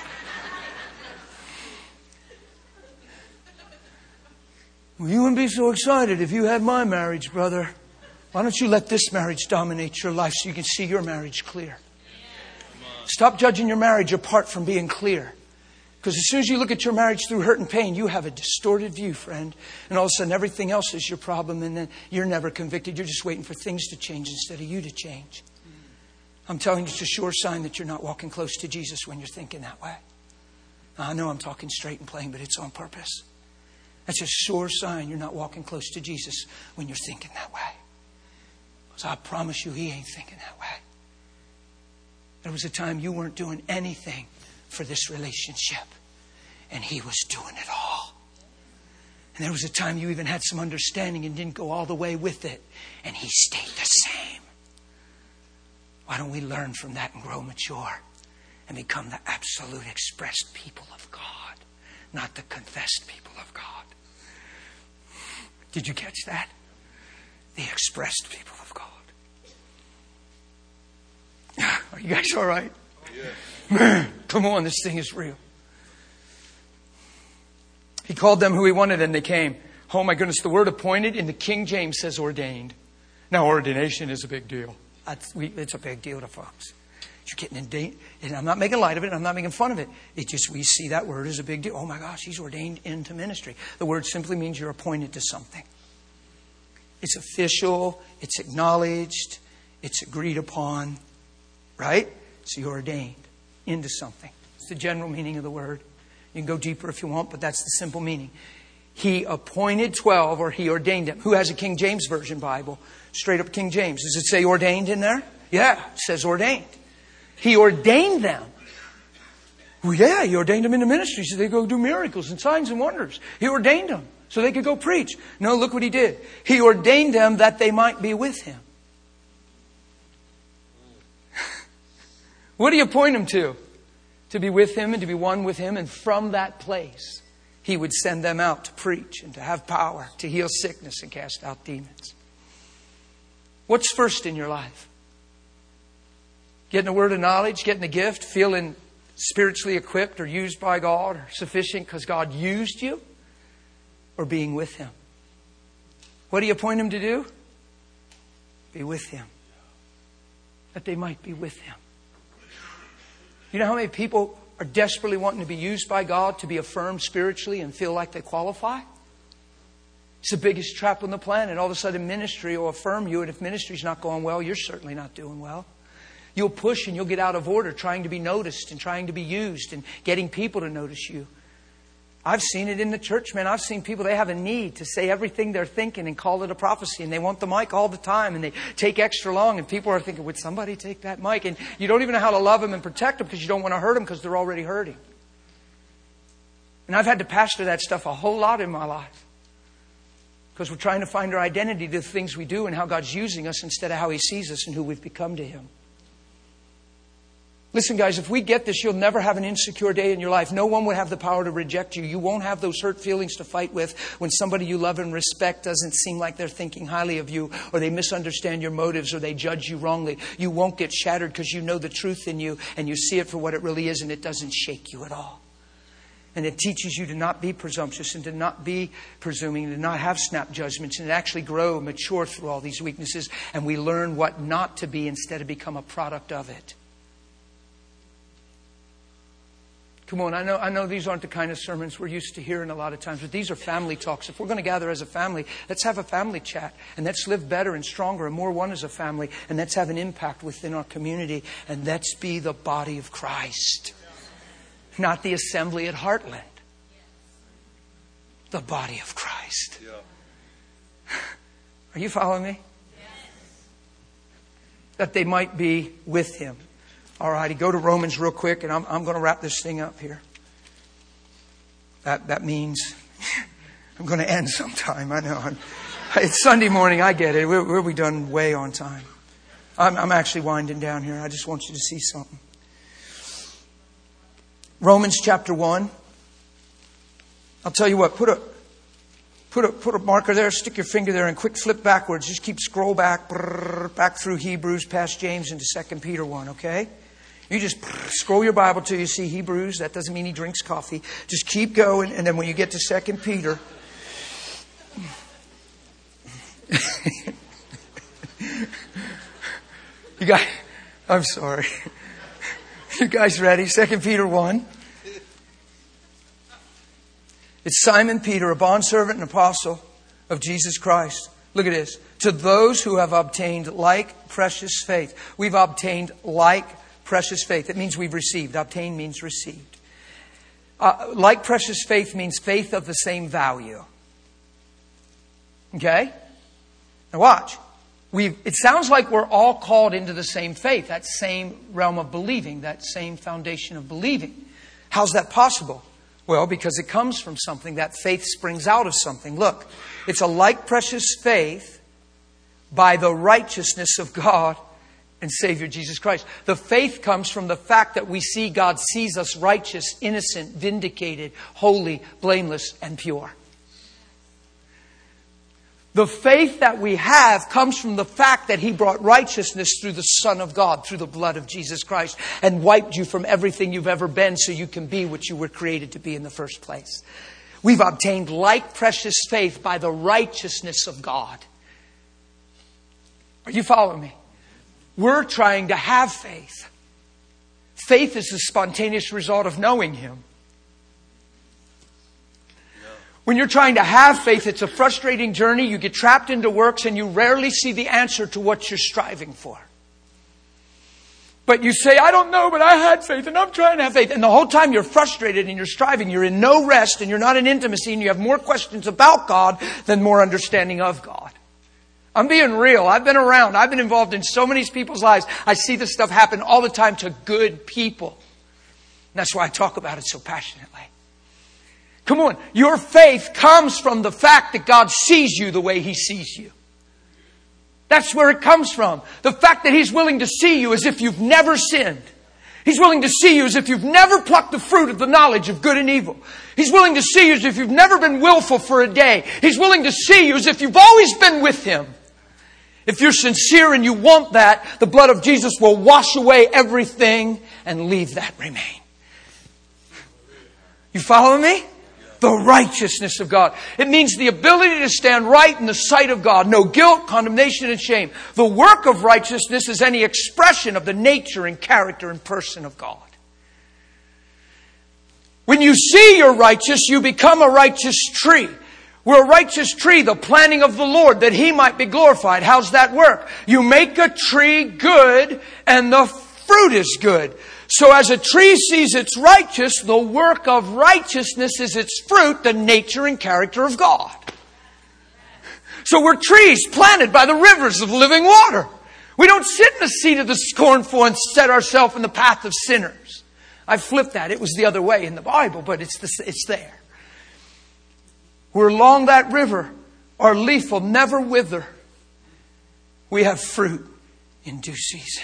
Well, you wouldn't be so excited if you had my marriage, brother. Why don't you let this marriage dominate your life so you can see your marriage clear? Stop judging your marriage apart from being clear. Because as soon as you look at your marriage through hurt and pain, you have a distorted view, friend. And all of a sudden, everything else is your problem. And then you're never convicted. You're just waiting for things to change instead of you to change. I'm telling you, it's a sure sign that you're not walking close to Jesus when you're thinking that way. Now, I know I'm talking straight and plain, but it's on purpose. That's a sure sign you're not walking close to Jesus when you're thinking that way. Because I promise you, He ain't thinking that way. There was a time you weren't doing anything for this relationship. And He was doing it all. And there was a time you even had some understanding and didn't go all the way with it. And He stayed the same. Why don't we learn from that and grow mature and become the absolute expressed people of God, not the confessed people of God? Did you catch that? The expressed people of God. Are you guys all right? Yeah. Man, come on, this thing is real. He called them who He wanted and they came. Oh my goodness, the word appointed in the King James says ordained. Now ordination is a big deal. That's, we, it's a big deal to folks. You're getting in date, and I'm not making light of it, and I'm not making fun of it. It just, we see that word as a big deal. Oh my gosh, he's ordained into ministry. The word simply means you're appointed to something. It's official, it's acknowledged, it's agreed upon, right? So you're ordained into something. It's the general meaning of the word. You can go deeper if you want, but that's the simple meaning. He appointed twelve, or He ordained them. Who has a King James Version Bible? Straight up King James. Does it say ordained in there? Yeah, it says ordained. He ordained them. Well, yeah, He ordained them into ministry so they go do miracles and signs and wonders. He ordained them so they could go preach. No, look what He did. He ordained them that they might be with Him. What do you appoint them to? To be with Him and to be one with Him. And from that place, He would send them out to preach and to have power, to heal sickness and cast out demons. What's first in your life? Getting a word of knowledge, getting a gift, feeling spiritually equipped or used by God or sufficient because God used you, or being with Him? What do you appoint Him to do? Be with Him. That they might be with Him. You know how many people are desperately wanting to be used by God to be affirmed spiritually and feel like they qualify? It's the biggest trap on the planet. All of a sudden ministry will affirm you, and if ministry's not going well, you're certainly not doing well. You'll push and you'll get out of order trying to be noticed and trying to be used and getting people to notice you. I've seen it in the church, man. I've seen people, they have a need to say everything they're thinking and call it a prophecy. And they want the mic all the time and they take extra long. And people are thinking, would somebody take that mic? And you don't even know how to love them and protect them because you don't want to hurt them because they're already hurting. And I've had to pastor that stuff a whole lot in my life. Because we're trying to find our identity to the things we do and how God's using us instead of how He sees us and who we've become to Him. Listen, guys, if we get this, you'll never have an insecure day in your life. No one will have the power to reject you. You won't have those hurt feelings to fight with when somebody you love and respect doesn't seem like they're thinking highly of you, or they misunderstand your motives, or they judge you wrongly. You won't get shattered because you know the truth in you and you see it for what it really is, and it doesn't shake you at all. And it teaches you to not be presumptuous and to not be presuming, and to not have snap judgments, and to actually grow and mature through all these weaknesses. And we learn what not to be instead of become a product of it. Come on, I know I know these aren't the kind of sermons we're used to hearing a lot of times, but these are family talks. If we're going to gather as a family, let's have a family chat. And let's live better and stronger and more one as a family. And let's have an impact within our community. And let's be the body of Christ. Not the assembly at Heartland. The body of Christ. Yeah. Are you following me? Yes. That they might be with Him. All righty, go to Romans real quick, and I'm, I'm going to wrap this thing up here. That that means I'm going to end sometime. I know. I'm, it's Sunday morning. I get it. We're, we'll be done way on time. I'm, I'm actually winding down here. I just want you to see something. Romans chapter one. I'll tell you what. Put a put a put a marker there. Stick your finger there, and quick flip backwards. Just keep scroll back, brrr, back through Hebrews, past James, into Second Peter one. Okay. You just scroll your Bible till you see Hebrews. That doesn't mean he drinks coffee. Just keep going. And then when you get to Second Peter. You guys, I'm sorry. You guys ready? Second Peter one. It's Simon Peter, a bondservant and apostle of Jesus Christ. Look at this. To those who have obtained like precious faith. We've obtained like precious faith. It means we've received. Obtain means received. Uh, like precious faith means faith of the same value. Okay? Now watch. We've, it sounds like we're all called into the same faith, that same realm of believing, that same foundation of believing. How's that possible? Well, because it comes from something. That faith springs out of something. Look, it's a like precious faith by the righteousness of God and Savior Jesus Christ. The faith comes from the fact that we see God sees us righteous, innocent, vindicated, holy, blameless, and pure. The faith that we have comes from the fact that He brought righteousness through the Son of God, through the blood of Jesus Christ, and wiped you from everything you've ever been so you can be what you were created to be in the first place. We've obtained like precious faith by the righteousness of God. Are you following me? We're trying to have faith. Faith is the spontaneous result of knowing Him. When you're trying to have faith, it's a frustrating journey. You get trapped into works and you rarely see the answer to what you're striving for. But you say, I don't know, but I had faith and I'm trying to have faith. And the whole time you're frustrated and you're striving. You're in no rest and you're not in intimacy and you have more questions about God than more understanding of God. I'm being real. I've been around. I've been involved in so many people's lives. I see this stuff happen all the time to good people. And that's why I talk about it so passionately. Come on. Your faith comes from the fact that God sees you the way He sees you. That's where it comes from. The fact that He's willing to see you as if you've never sinned. He's willing to see you as if you've never plucked the fruit of the knowledge of good and evil. He's willing to see you as if you've never been willful for a day. He's willing to see you as if you've always been with Him. If you're sincere and you want that, the blood of Jesus will wash away everything and leave that remain. You following me? The righteousness of God. It means the ability to stand right in the sight of God. No guilt, condemnation, and shame. The work of righteousness is any expression of the nature and character and person of God. When you see you're righteous, you become a righteous tree. We're a righteous tree, the planting of the Lord, that He might be glorified. How's that work? You make a tree good, and the fruit is good. So as a tree sees it's righteous, the work of righteousness is its fruit, the nature and character of God. So we're trees planted by the rivers of living water. We don't sit in the seat of the scornful and set ourselves in the path of sinners. I flipped that. It was the other way in the Bible, but it's the, it's there. We're along that river. Our leaf will never wither. We have fruit in due season.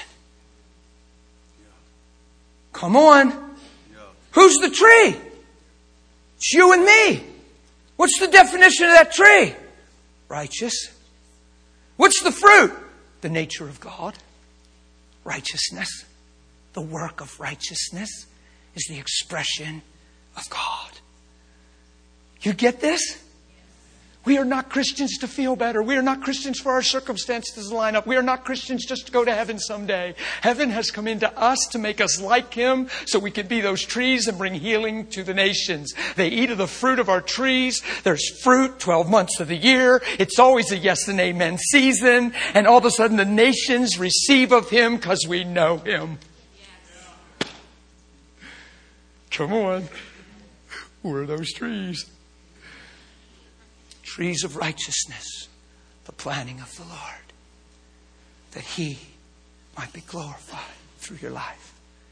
Come on. Who's the tree? It's you and me. What's the definition of that tree? Righteous. What's the fruit? The nature of God. Righteousness. The work of righteousness is the expression of God. You get this? We are not Christians to feel better. We are not Christians for our circumstances to line up. We are not Christians just to go to heaven someday. Heaven has come into us to make us like Him so we can be those trees and bring healing to the nations. They eat of the fruit of our trees. There's fruit twelve months of the year. It's always a yes and amen season. And all of a sudden the nations receive of Him because we know Him. Yes. Come on. We're those trees. Trees of righteousness, the planting of the Lord, that He might be glorified through your life.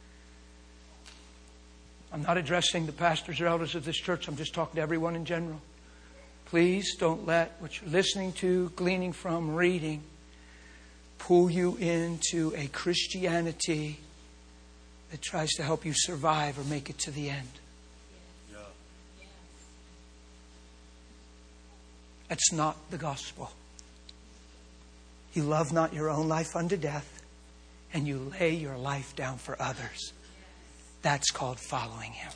I'm not addressing the pastors or elders of this church. I'm just talking to everyone in general. Please don't let what you're listening to, gleaning from, reading, pull you into a Christianity that tries to help you survive or make it to the end. That's not the gospel. You love not your own life unto death, and you lay your life down for others. That's called following Him.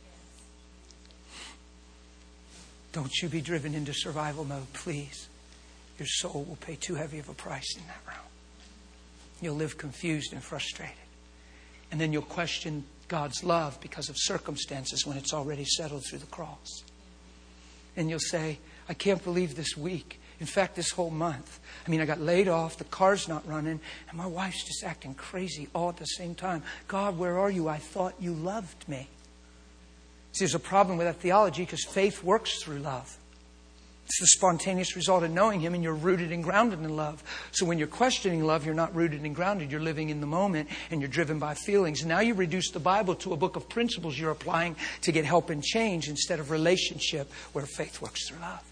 Don't you be driven into survival mode, please. Your soul will pay too heavy of a price in that realm. You'll live confused and frustrated. And then you'll question God's love because of circumstances when it's already settled through the cross. And you'll say, I can't believe this week. In fact, this whole month. I mean, I got laid off. The car's not running. And my wife's just acting crazy all at the same time. God, where are you? I thought you loved me. See, there's a problem with that theology because faith works through love. It's the spontaneous result of knowing Him, and you're rooted and grounded in love. So when you're questioning love, you're not rooted and grounded. You're living in the moment, and you're driven by feelings. Now you reduce the Bible to a book of principles you're applying to get help and change instead of relationship where faith works through love.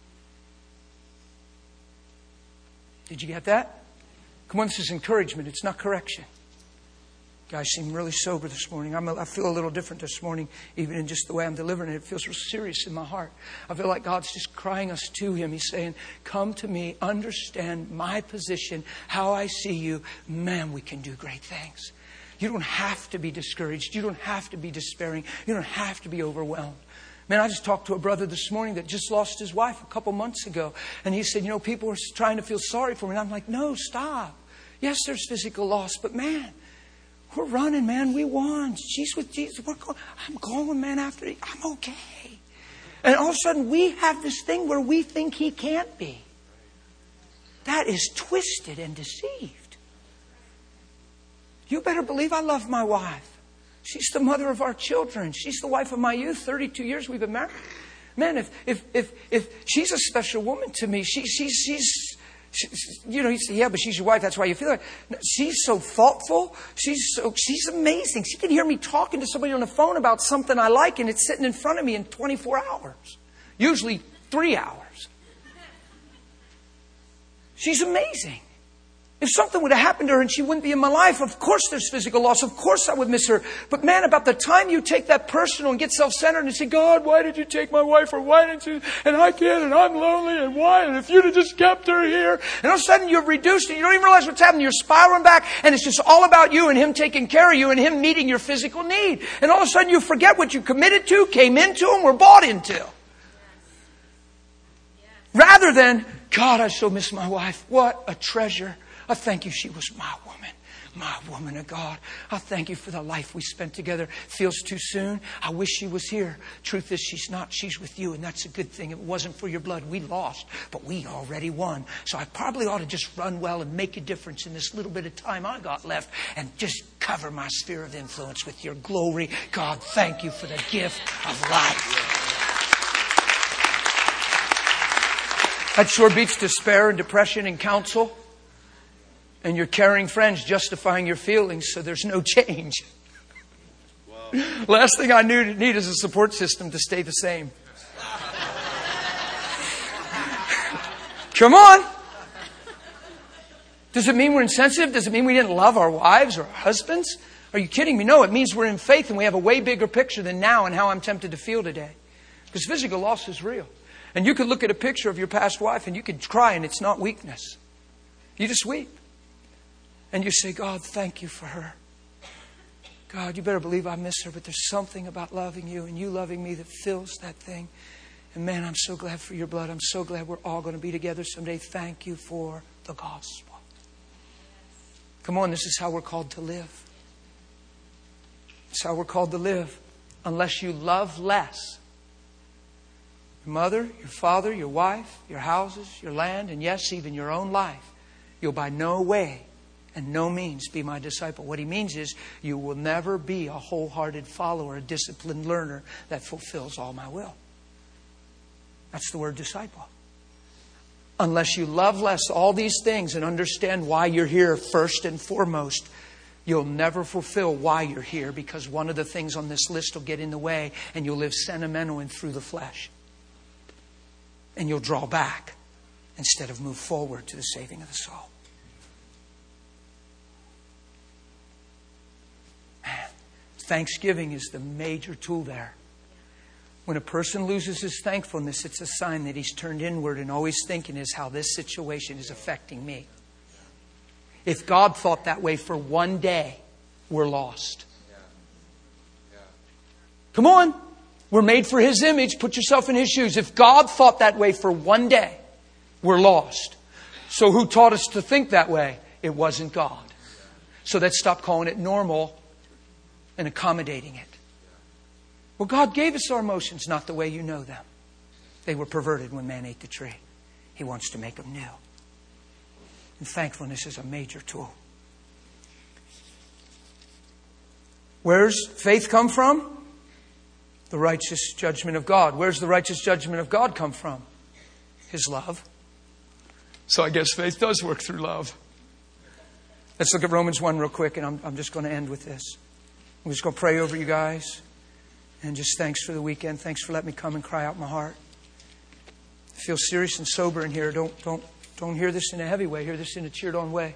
Did you get that? Come on, this is encouragement. It's not correction. You guys seem really sober this morning. I'm a, I feel a little different this morning, even in just the way I'm delivering it. It feels real serious in my heart. I feel like God's just crying us to Him. He's saying, come to me, understand my position, how I see you. Man, we can do great things. You don't have to be discouraged. You don't have to be despairing. You don't have to be overwhelmed. Man, I just talked to a brother this morning that just lost his wife a couple months ago. And he said, you know, people are trying to feel sorry for me. And I'm like, no, stop. Yes, there's physical loss, but man, we're running, man. We won. She's with Jesus. We're going. I'm going, man, after it. I'm okay. And all of a sudden, we have this thing where we think He can't be. That is twisted and deceived. You better believe I love my wife. She's the mother of our children. She's the wife of my youth. thirty-two years we've been married. Man, if if if if she's a special woman to me, she she's she's she, you know, you say, yeah, but she's your wife. That's why you feel like no, she's so thoughtful. She's so she's amazing. She can hear me talking to somebody on the phone about something I like, and it's sitting in front of me in twenty-four hours, usually three hours. She's amazing. If something would have happened to her and she wouldn't be in my life, of course there's physical loss. Of course I would miss her. But man, about the time you take that personal and get self-centered and say, God, why did you take my wife? Or why didn't you? And I can't, and I'm lonely, and why? And if you'd have just kept her here. And all of a sudden you're reduced and you don't even realize what's happening. You're spiraling back and it's just all about you and Him taking care of you and Him meeting your physical need. And all of a sudden you forget what you committed to, came into, and were bought into. Rather than, God, I so miss my wife. What a treasure. I thank you she was my woman, my woman of God. I thank you for the life we spent together. Feels too soon. I wish she was here. Truth is, she's not. She's with you, and that's a good thing. If it wasn't for your blood, we lost, but we already won. So I probably ought to just run well and make a difference in this little bit of time I got left and just cover my sphere of influence with your glory. God, thank you for the gift of life. That sure beats despair and depression and counsel. And your caring friends justifying your feelings so there's no change. Wow. Last thing I knew to need is a support system to stay the same. Come on. Does it mean we're insensitive? Does it mean we didn't love our wives or our husbands? Are you kidding me? No, it means we're in faith and we have a way bigger picture than now and how I'm tempted to feel today. Because physical loss is real. And you could look at a picture of your past wife and you could cry and it's not weakness. You just weep. And you say, God, thank you for her. God, you better believe I miss her, but there's something about loving you and you loving me that fills that thing. And man, I'm so glad for your blood. I'm so glad we're all going to be together someday. Thank you for the gospel. Come on, this is how we're called to live. It's how we're called to live. Unless you love less. Your mother, your father, your wife, your houses, your land, and yes, even your own life, you'll by no way and no means be my disciple. What He means is you will never be a wholehearted follower, a disciplined learner that fulfills all my will. That's the word disciple. Unless you love less all these things and understand why you're here first and foremost, you'll never fulfill why you're here, because one of the things on this list will get in the way and you'll live sentimental and through the flesh. And you'll draw back instead of move forward to the saving of the soul. Man, thanksgiving is the major tool there. When a person loses his thankfulness, it's a sign that he's turned inward and always thinking is how this situation is affecting me. If God thought that way for one day, we're lost. Come on. We're made for His image. Put yourself in His shoes. If God thought that way for one day, we're lost. So who taught us to think that way? It wasn't God. So let's stop calling it normal and accommodating it. Well, God gave us our emotions not the way you know them. They were perverted when man ate the tree. He wants to make them new. And thankfulness is a major tool. Where's faith come from? The righteous judgment of God. Where's the righteous judgment of God come from? His love. So I guess faith does work through love. Let's look at Romans one real quick, and I'm, I'm just going to end with this. I'm just going to pray over you guys. And just thanks for the weekend. Thanks for letting me come and cry out my heart. I feel serious and sober in here. Don't, don't, don't hear this in a heavy way. Hear this in a cheered on way.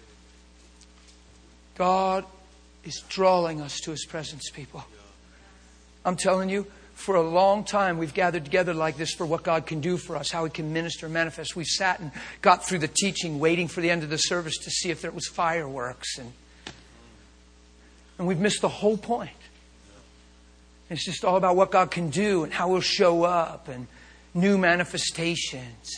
God is drawing us to His presence, people. I'm telling you, for a long time we've gathered together like this for what God can do for us, how He can minister and manifest. We've sat and got through the teaching, waiting for the end of the service to see if there was fireworks. And, and we've missed the whole point. It's just all about what God can do and how He'll show up and new manifestations.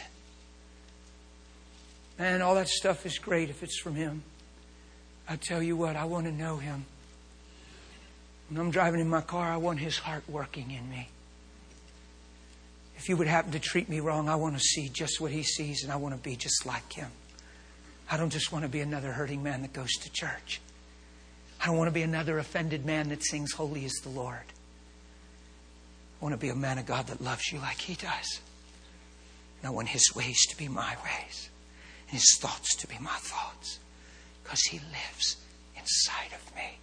Man, all that stuff is great if it's from Him. I tell you what, I want to know Him. When I'm driving in my car, I want His heart working in me. If you would happen to treat me wrong, I want to see just what He sees, and I want to be just like Him. I don't just want to be another hurting man that goes to church. I don't want to be another offended man that sings Holy is the Lord. I want to be a man of God that loves you like He does. And I want His ways to be my ways, and His thoughts to be my thoughts, because He lives inside of me.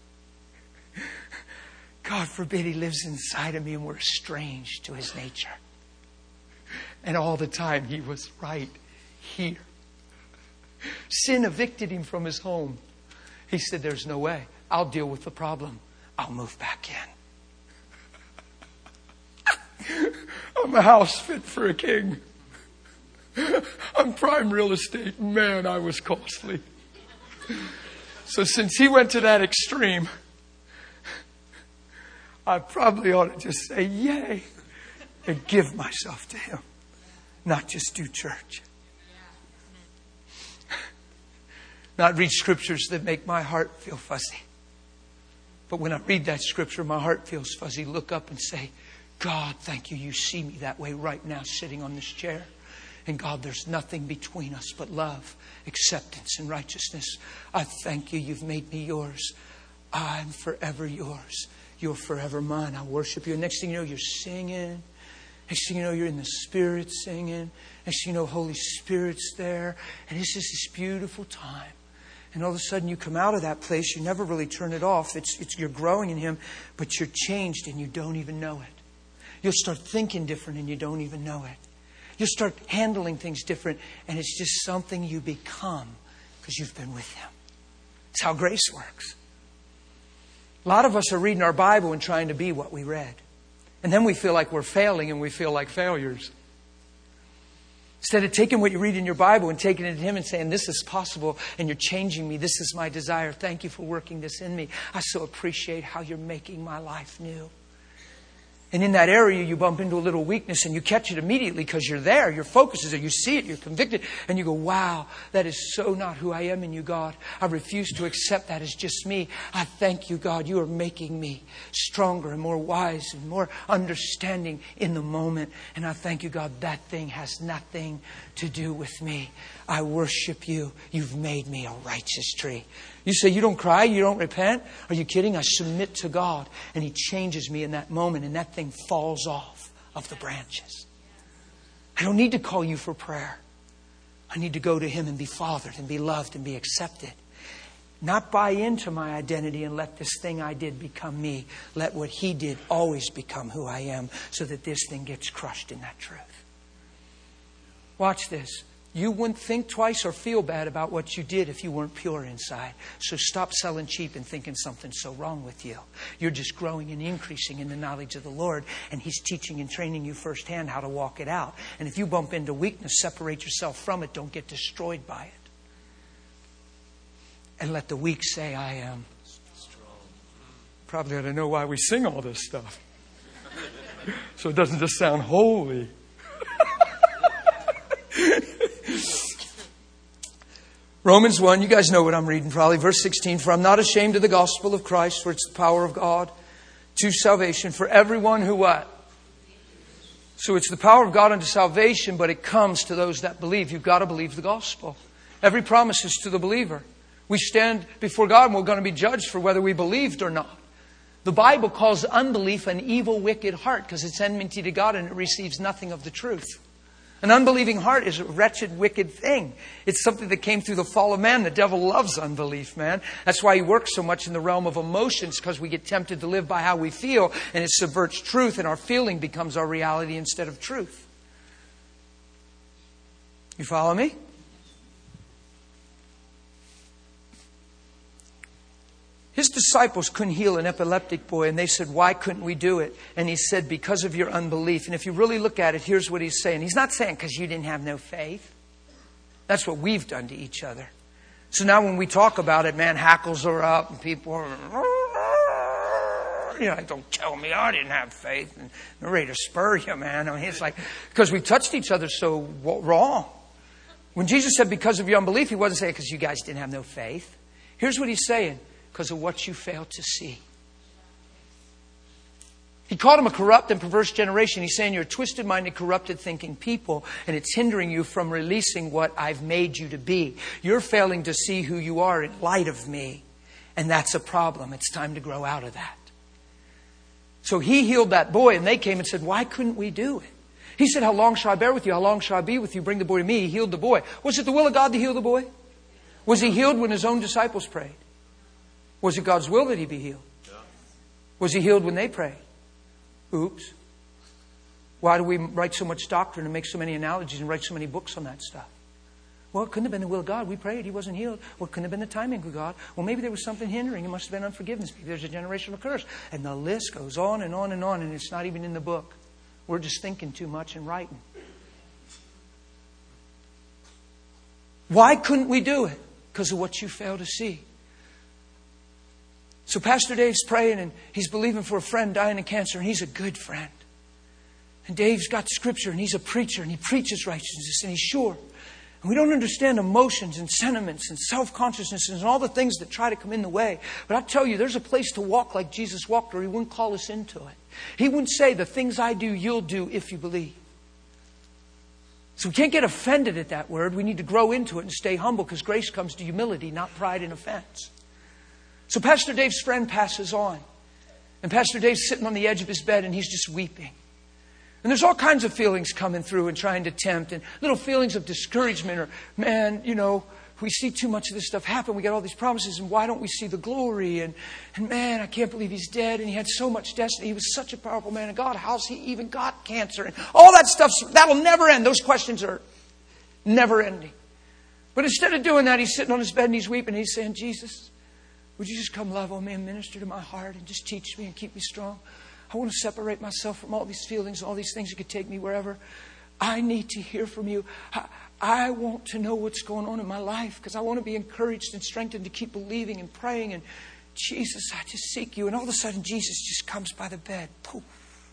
God forbid He lives inside of me and we're estranged to His nature. And all the time He was right here. Sin evicted him from his home. He said, there's no way. I'll deal with the problem. I'll move back in. I'm a house fit for a king. I'm prime real estate. Man, I was costly. So since he went to that extreme, I probably ought to just say yay and give myself to him. Not just do church. Not read scriptures that make my heart feel fuzzy. But when I read that scripture, my heart feels fuzzy. Look up and say, God, thank you. You see me that way right now sitting on this chair. And God, there's nothing between us but love, acceptance, and righteousness. I thank you. You've made me yours. I'm forever yours. You're forever mine. I worship you. And next thing you know, you're singing. Next thing you know, you're in the Spirit singing. Next thing you know, Holy Spirit's there. And it's just this beautiful time. And all of a sudden you come out of that place. You never really turn it off. It's, it's you're growing in Him, but you're changed and you don't even know it. You'll start thinking different and you don't even know it. You'll start handling things different and it's just something you become because you've been with Him. It's how grace works. A lot of us are reading our Bible and trying to be what we read. And then we feel like we're failing and we feel like failures. Instead of taking what you read in your Bible and taking it to Him and saying, this is possible and you're changing me. This is my desire. Thank you for working this in me. I so appreciate how you're making my life new. And in that area, you bump into a little weakness and you catch it immediately because you're there. Your focus is there. You see it. You're convicted. And you go, wow, that is so not who I am in you, God. I refuse to accept that as just me. I thank you, God. You are making me stronger and more wise and more understanding in the moment. And I thank you, God, that thing has nothing to do with me. I worship you. You've made me a righteous tree. You say you don't cry, you don't repent? Are you kidding? I submit to God and He changes me in that moment and that thing falls off of the branches. I don't need to call you for prayer. I need to go to Him and be fathered and be loved and be accepted. Not buy into my identity and let this thing I did become me. Let what He did always become who I am so that this thing gets crushed in that truth. Watch this. You wouldn't think twice or feel bad about what you did if you weren't pure inside. So stop selling cheap and thinking something's so wrong with you. You're just growing and increasing in the knowledge of the Lord. And He's teaching and training you firsthand how to walk it out. And if you bump into weakness, separate yourself from it. Don't get destroyed by it. And let the weak say, I am strong. Probably ought to know why we sing all this stuff. So it doesn't just sound holy. Romans one, you guys know what I'm reading probably. Verse sixteen, for I'm not ashamed of the gospel of Christ, for it's the power of God to salvation for everyone who what? So it's the power of God unto salvation, but it comes to those that believe. You've got to believe the gospel. Every promise is to the believer. We stand before God and we're going to be judged for whether we believed or not. The Bible calls unbelief an evil, wicked heart because it's enmity to God and it receives nothing of the truth. An unbelieving heart is a wretched, wicked thing. It's something that came through the fall of man. The devil loves unbelief, man. That's why he works so much in the realm of emotions, because we get tempted to live by how we feel, and it subverts truth, and our feeling becomes our reality instead of truth. You follow me? His disciples couldn't heal an epileptic boy, and they said, why couldn't we do it? And He said, because of your unbelief. And if you really look at it, here's what He's saying. He's not saying because you didn't have no faith. That's what we've done to each other. So now when we talk about it, man, hackles are up and people are, you know, don't tell me I didn't have faith. And they're ready to spur you, man. I mean, it's like, because we touched each other so wrong. When Jesus said because of your unbelief, He wasn't saying because you guys didn't have no faith. Here's what He's saying. Because of what you failed to see. He called them a corrupt and perverse generation. He's saying you're a twisted-minded, corrupted thinking people, and it's hindering you from releasing what I've made you to be. You're failing to see who you are in light of me, and that's a problem. It's time to grow out of that. So He healed that boy, and they came and said, why couldn't we do it? He said, how long shall I bear with you? How long shall I be with you? Bring the boy to me. He healed the boy. Was it the will of God to heal the boy? Was he healed when His own disciples prayed? Was it God's will that he be healed? Yeah. Was he healed when they prayed? Oops. Why do we write so much doctrine and make so many analogies and write so many books on that stuff? Well, it couldn't have been the will of God. We prayed. He wasn't healed. Well, it couldn't have been the timing of God. Well, maybe there was something hindering. It must have been unforgiveness. Maybe there's a generational curse. And the list goes on and on and on, and it's not even in the book. We're just thinking too much and writing. Why couldn't we do it? Because of what you fail to see. So Pastor Dave's praying, and he's believing for a friend dying of cancer, and he's a good friend. And Dave's got scripture, and he's a preacher, and he preaches righteousness, and he's sure. And we don't understand emotions and sentiments and self-consciousness and all the things that try to come in the way. But I tell you, there's a place to walk like Jesus walked, or He wouldn't call us into it. He wouldn't say, the things I do, you'll do if you believe. So we can't get offended at that word. We need to grow into it and stay humble, because grace comes to humility, not pride and offense. So Pastor Dave's friend passes on. And Pastor Dave's sitting on the edge of his bed, and he's just weeping. And there's all kinds of feelings coming through and trying to tempt, and little feelings of discouragement, or, man, you know, we see too much of this stuff happen. We got all these promises, and why don't we see the glory? And, and man, I can't believe he's dead, and he had so much destiny. He was such a powerful man of God. How's he even got cancer? And all that stuff, that'll never end. Those questions are never ending. But instead of doing that, he's sitting on his bed and he's weeping. And he's saying, Jesus, would you just come love on me and minister to my heart and just teach me and keep me strong? I want to separate myself from all these feelings, all these things that could take me wherever. I need to hear from you. I, I want to know what's going on in my life, because I want to be encouraged and strengthened to keep believing and praying. And Jesus, I just seek you. And all of a sudden, Jesus just comes by the bed. Poof.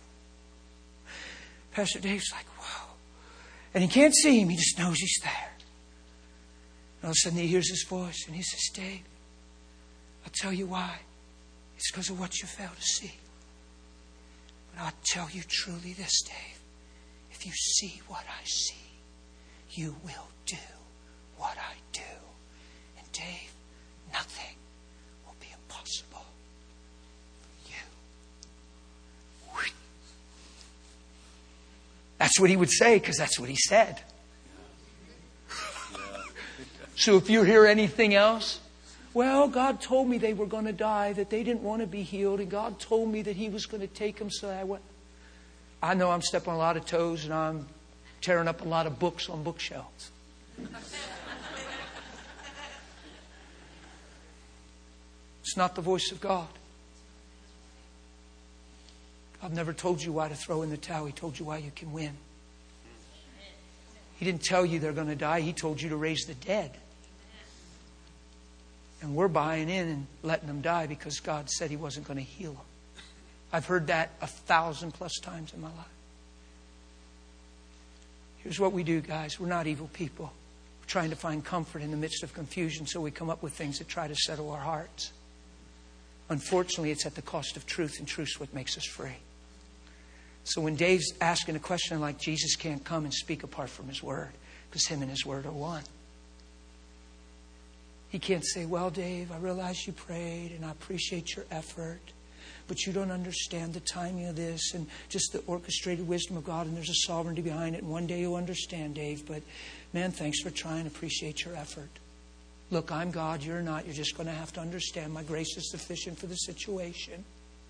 Pastor Dave's like, whoa. And he can't see him. He just knows he's there. And all of a sudden, he hears his voice. And he says, Dave, I'll tell you why. It's because of what you fail to see. But I'll tell you truly this, Dave. If you see what I see, you will do what I do. And Dave, nothing will be impossible for you. That's what he would say, because that's what he said. So if you hear anything else, well, God told me they were going to die, that they didn't want to be healed, and God told me that He was going to take them, so I went. I know I'm stepping on a lot of toes, and I'm tearing up a lot of books on bookshelves. It's not the voice of God. God never told you why to throw in the towel. He told you why you can win. He didn't tell you they're going to die. He told you to raise the dead. And we're buying in and letting them die because God said He wasn't going to heal them. I've heard that a thousand plus times in my life. Here's what we do, guys. We're not evil people. We're trying to find comfort in the midst of confusion, so we come up with things that try to settle our hearts. Unfortunately, it's at the cost of truth, and truth's what makes us free. So when Dave's asking a question like, Jesus can't come and speak apart from His Word, because Him and His Word are one. He can't say, well, Dave, I realize you prayed and I appreciate your effort, but you don't understand the timing of this and just the orchestrated wisdom of God, and there's a sovereignty behind it. And one day you'll understand, Dave, but man, thanks for trying. Appreciate your effort. Look, I'm God, you're not. You're just going to have to understand my grace is sufficient for the situation.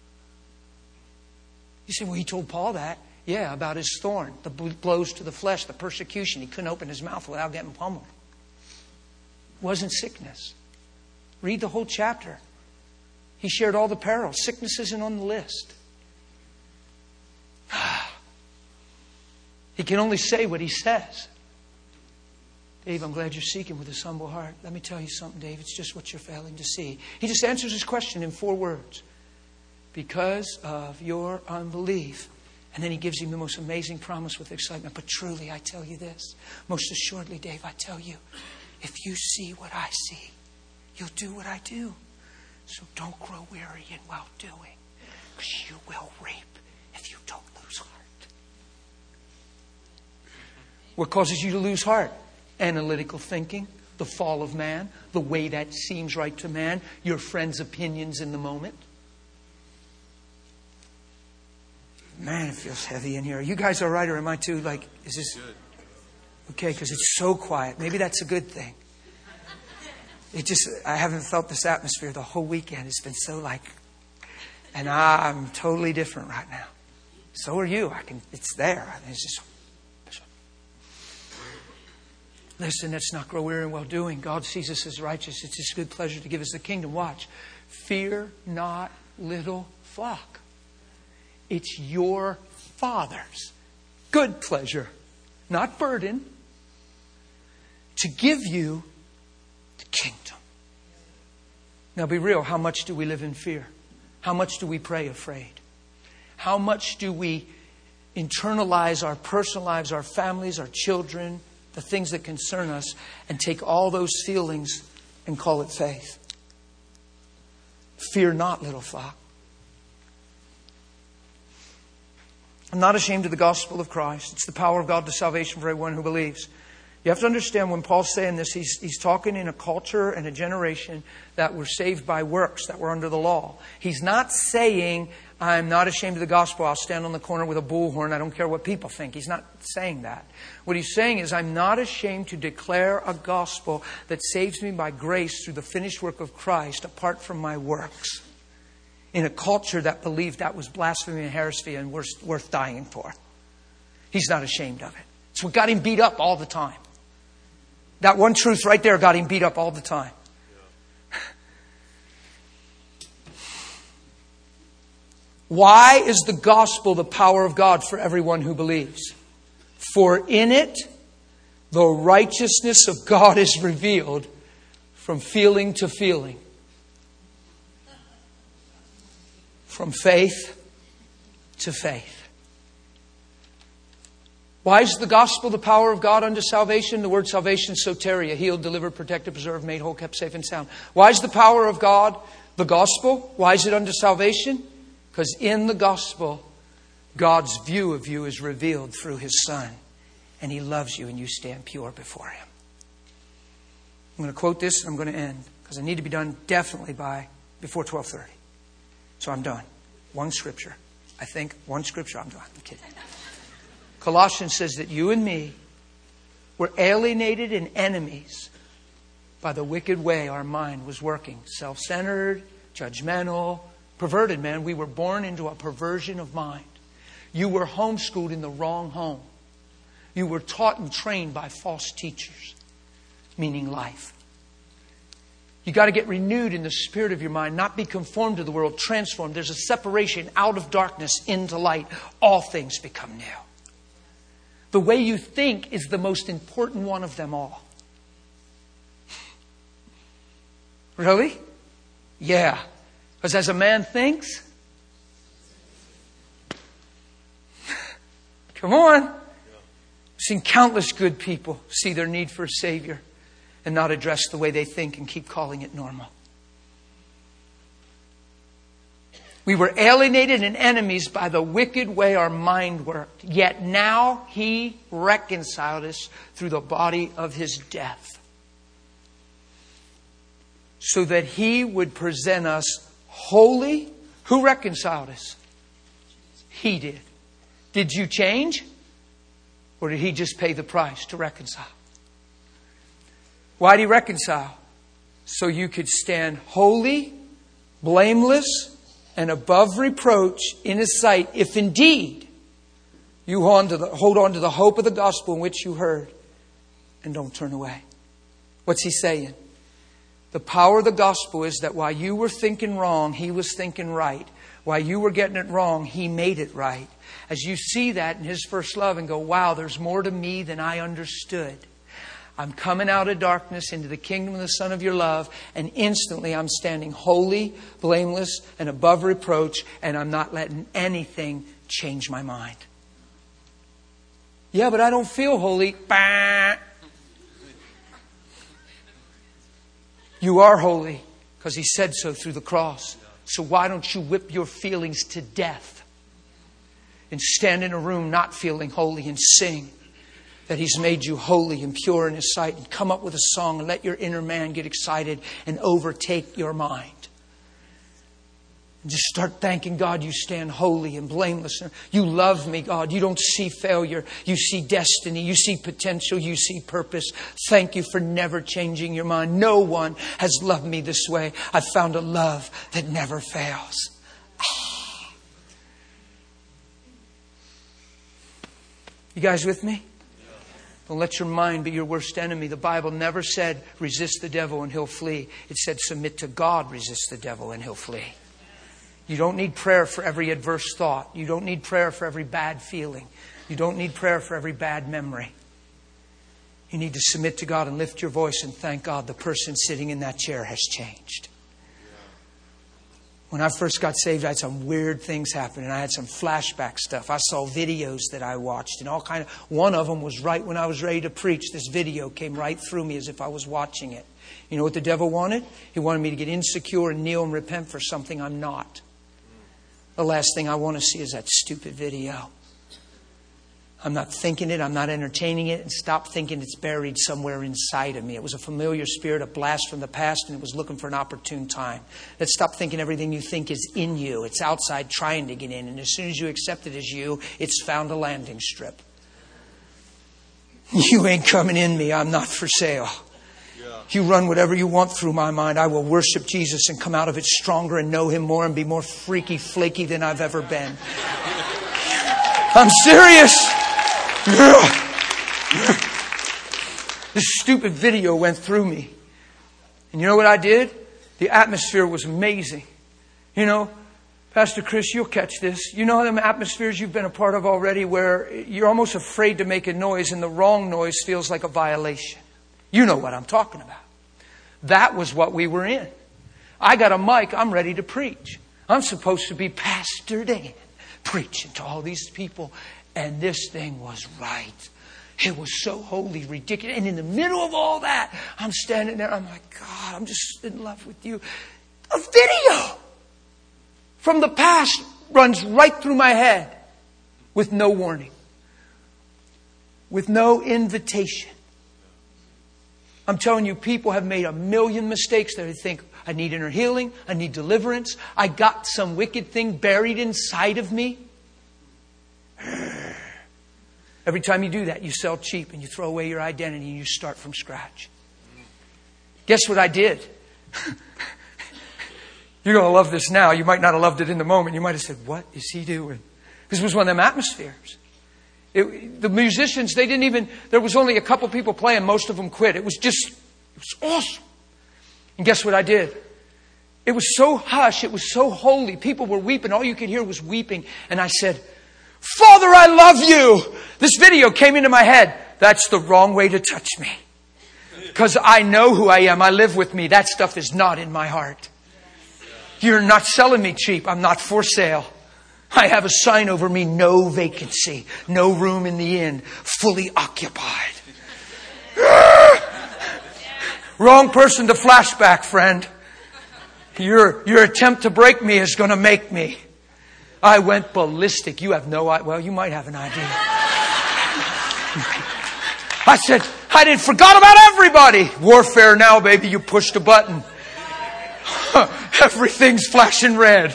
You say, well, He told Paul that. Yeah, about his thorn, the blows to the flesh, the persecution. He couldn't open his mouth without getting pummeled. It wasn't sickness. Read the whole chapter. He shared all the perils. Sickness isn't on the list. He can only say what He says. Dave, I'm glad you're seeking with this humble heart. Let me tell you something, Dave. It's just what you're failing to see. He just answers his question in four words. Because of your unbelief. And then he gives him the most amazing promise with excitement. But truly, I tell you this. Most assuredly, Dave, I tell you. If you see what I see, you'll do what I do. So don't grow weary in well doing, because you will reap if you don't lose heart. What causes you to lose heart? Analytical thinking, the fall of man, the way that seems right to man, your friends' opinions in the moment. Man, it feels heavy in here. Are you guys all right, or am I too, like, is this... Okay, because it's so quiet. Maybe that's a good thing. It just, I haven't felt this atmosphere the whole weekend. It's been so like, and I'm totally different right now. So are you. I can, it's there. It's just, Listen, let's not grow weary in well-doing. God sees us as righteous. It's His good pleasure to give us the kingdom. Watch. Fear not, little flock. It's your Father's good pleasure, not burden, to give you the kingdom. Now be real. How much do we live in fear? How much do we pray afraid? How much do we internalize our personal lives, our families, our children, the things that concern us, and take all those feelings and call it faith? Fear not, little flock. I'm not ashamed of the gospel of Christ. It's the power of God to salvation for everyone who believes. You have to understand when Paul's saying this, he's, he's talking in a culture and a generation that were saved by works, that were under the law. He's not saying, I'm not ashamed of the gospel. I'll stand on the corner with a bullhorn. I don't care what people think. He's not saying that. What he's saying is, I'm not ashamed to declare a gospel that saves me by grace through the finished work of Christ apart from my works. In a culture that believed that was blasphemy and heresy and worth, worth dying for. He's not ashamed of it. It's what got him beat up all the time. That one truth right there got him beat up all the time. Why is the gospel the power of God for everyone who believes? For in it, the righteousness of God is revealed from feeling to feeling. From faith to faith. Why is the gospel the power of God unto salvation? The word salvation, soteria, healed, delivered, protected, preserved, made whole, kept safe and sound. Why is the power of God the gospel? Why is it unto salvation? Because in the gospel, God's view of you is revealed through His Son. And He loves you and you stand pure before Him. I'm going to quote this and I'm going to end. Because I need to be done definitely by before twelve thirty. So I'm done. One scripture. I think one scripture, I'm done. I'm kidding. Colossians says that you and me were alienated and enemies by the wicked way our mind was working. Self-centered, judgmental, perverted, man. We were born into a perversion of mind. You were homeschooled in the wrong home. You were taught and trained by false teachers, meaning life. You got to get renewed in the spirit of your mind, not be conformed to the world, transformed. There's a separation out of darkness into light. All things become new. The way you think is the most important one of them all. Really? Yeah. Because as a man thinks, come on. I've seen countless good people see their need for a Savior and not address the way they think and keep calling it normal. We were alienated and enemies by the wicked way our mind worked. Yet now He reconciled us through the body of His death, so that He would present us holy. Who reconciled us? He did. Did you change? Or did He just pay the price to reconcile? Why did He reconcile? So you could stand holy, blameless, and above reproach in His sight, if indeed you hold on to the, hold on to the hope of the gospel in which you heard, and don't turn away. What's He saying? The power of the gospel is that while you were thinking wrong, He was thinking right. While you were getting it wrong, He made it right. As you see that in His first love and go, wow, there's more to me than I understood. I'm coming out of darkness into the kingdom of the Son of your love, and instantly I'm standing holy, blameless, and above reproach, and I'm not letting anything change my mind. Yeah, but I don't feel holy. Bah. You are holy because He said so through the cross. So why don't you whip your feelings to death and stand in a room not feeling holy and sing that He's made you holy and pure in His sight, and come up with a song and let your inner man get excited and overtake your mind. And just start thanking God you stand holy and blameless. You love me, God. You don't see failure. You see destiny. You see potential. You see purpose. Thank you for never changing your mind. No one has loved me this way. I've found a love that never fails. You guys with me? Don't let your mind be your worst enemy. The Bible never said resist the devil and he'll flee. It said submit to God, resist the devil and he'll flee. You don't need prayer for every adverse thought. You don't need prayer for every bad feeling. You don't need prayer for every bad memory. You need to submit to God and lift your voice and thank God the person sitting in that chair has changed. When I first got saved, I had some weird things happen, and I had some flashback stuff. I saw videos that I watched, and all kind of. One of them was right when I was ready to preach. This video came right through me as if I was watching it. You know what the devil wanted? He wanted me to get insecure and kneel and repent for something I'm not. The last thing I want to see is that stupid video. I'm not thinking it. I'm not entertaining it. And stop thinking it's buried somewhere inside of me. It was a familiar spirit, a blast from the past, and it was looking for an opportune time. Let's stop thinking everything you think is in you. It's outside trying to get in. And as soon as you accept it as you, it's found a landing strip. You ain't coming in me. I'm not for sale. Yeah. You run whatever you want through my mind. I will worship Jesus and come out of it stronger and know Him more and be more freaky, flaky than I've ever been. I'm serious. This stupid video went through me. And you know what I did? The atmosphere was amazing. You know, Pastor Chris, you'll catch this. You know them atmospheres you've been a part of already where you're almost afraid to make a noise and the wrong noise feels like a violation. You know what I'm talking about. That was what we were in. I got a mic. I'm ready to preach. I'm supposed to be Pastor Dan preaching to all these people. And this thing was right. It was so holy, ridiculous. And in the middle of all that, I'm standing there. I'm like, God, I'm just in love with you. A video from the past runs right through my head with no warning, with no invitation. I'm telling you, people have made a million mistakes that they think, I need inner healing. I need deliverance. I got some wicked thing buried inside of me. Every time you do that, you sell cheap and you throw away your identity and you start from scratch. Guess what I did? You're going to love this now. You might not have loved it in the moment. You might have said, what is he doing? Because it was one of them atmospheres. It, the musicians, they didn't even, there was only a couple people playing. Most of them quit. It was just, it was awesome. And guess what I did? It was so hush. It was so holy. People were weeping. All you could hear was weeping. And I said, Father, I love you. This video came into my head. That's the wrong way to touch me. Because I know who I am. I live with me. That stuff is not in my heart. You're not selling me cheap. I'm not for sale. I have a sign over me. No vacancy. No room in the inn. Fully occupied. Wrong person to flashback, friend. Your, your attempt to break me is going to make me. I went ballistic. You have no idea. Well, you might have an idea. I said, I didn't forgot about everybody. Warfare now, baby. You pushed a button. Everything's flashing red.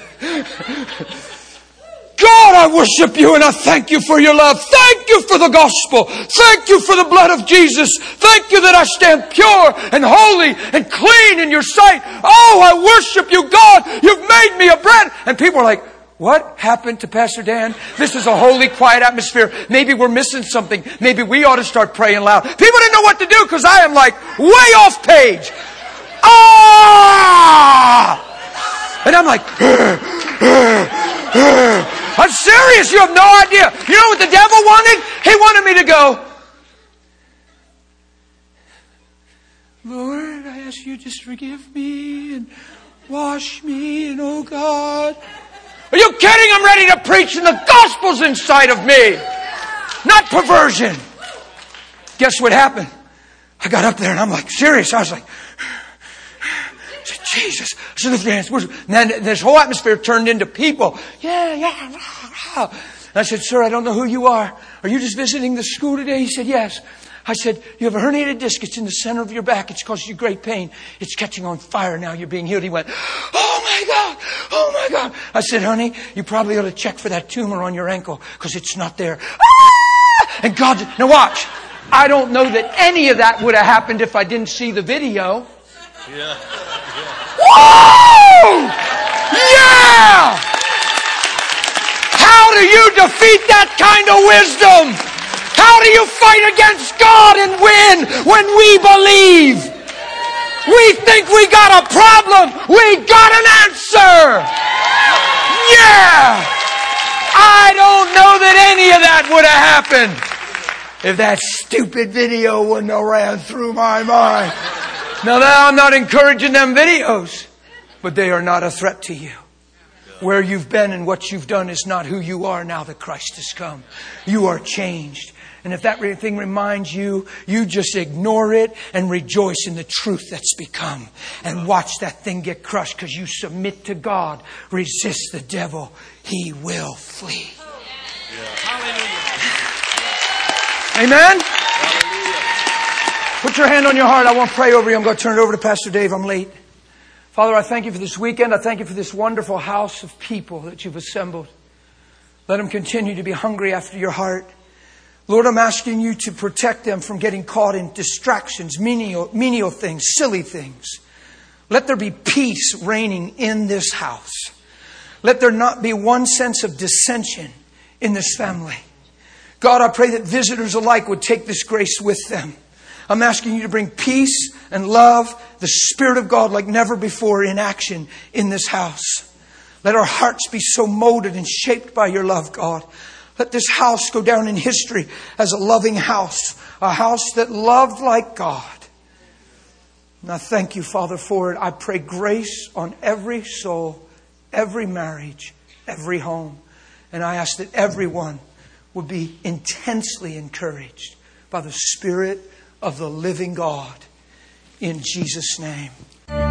God, I worship you and I thank you for your love. Thank you for the gospel. Thank you for the blood of Jesus. Thank you that I stand pure and holy and clean in your sight. Oh, I worship you, God. You've made me a bread. And people are like, what happened to Pastor Dan? This is a holy, quiet atmosphere. Maybe we're missing something. Maybe we ought to start praying loud. People didn't know what to do because I am like way off page. Ah! And I'm like, I'm serious. You have no idea. You know what the devil wanted? He wanted me to go, Lord, I ask you just forgive me and wash me and oh God. Are you kidding? I'm ready to preach and the gospel's inside of me. Not perversion. Guess what happened? I got up there and I'm like, serious. I was like, I said, Jesus. I said, lift your hands. And then this whole atmosphere turned into people. Yeah, yeah. And I said, sir, I don't know who you are. Are you just visiting the school today? He said, yes. I said, you have a herniated disc. It's in the center of your back. It's causing you great pain. It's catching on fire now. You're being healed. He went, oh my God. Oh my God. I said, honey, you probably ought to check for that tumor on your ankle because it's not there. Ah! And God, now watch. I don't know that any of that would have happened if I didn't see the video. Yeah. Yeah. Whoa! Yeah! How do you defeat that kind of wisdom? How do you fight against God and win when we believe? We think we got a problem. We got an answer. Yeah! I don't know that any of that would have happened if that stupid video wouldn't have ran through my mind. Now, now I'm not encouraging them videos, but they are not a threat to you. Where you've been and what you've done is not who you are now that Christ has come. You are changed. And if that thing reminds you, you just ignore it and rejoice in the truth that's become. And watch that thing get crushed because you submit to God. Resist the devil. He will flee. Amen? Put your hand on your heart. I want to pray over you. I'm going to turn it over to Pastor Dave. I'm late. Father, I thank you for this weekend. I thank you for this wonderful house of people that you've assembled. Let them continue to be hungry after your heart. Lord, I'm asking you to protect them from getting caught in distractions, menial, menial things, silly things. Let there be peace reigning in this house. Let there not be one sense of dissension in this family. God, I pray that visitors alike would take this grace with them. I'm asking you to bring peace and love, the Spirit of God like never before in action in this house. Let our hearts be so molded and shaped by your love, God. Let this house go down in history as a loving house, a house that loved like God. And I thank you, Father, for it. I pray grace on every soul, every marriage, every home. And I ask that everyone would be intensely encouraged by the Spirit of the living God. In Jesus' name.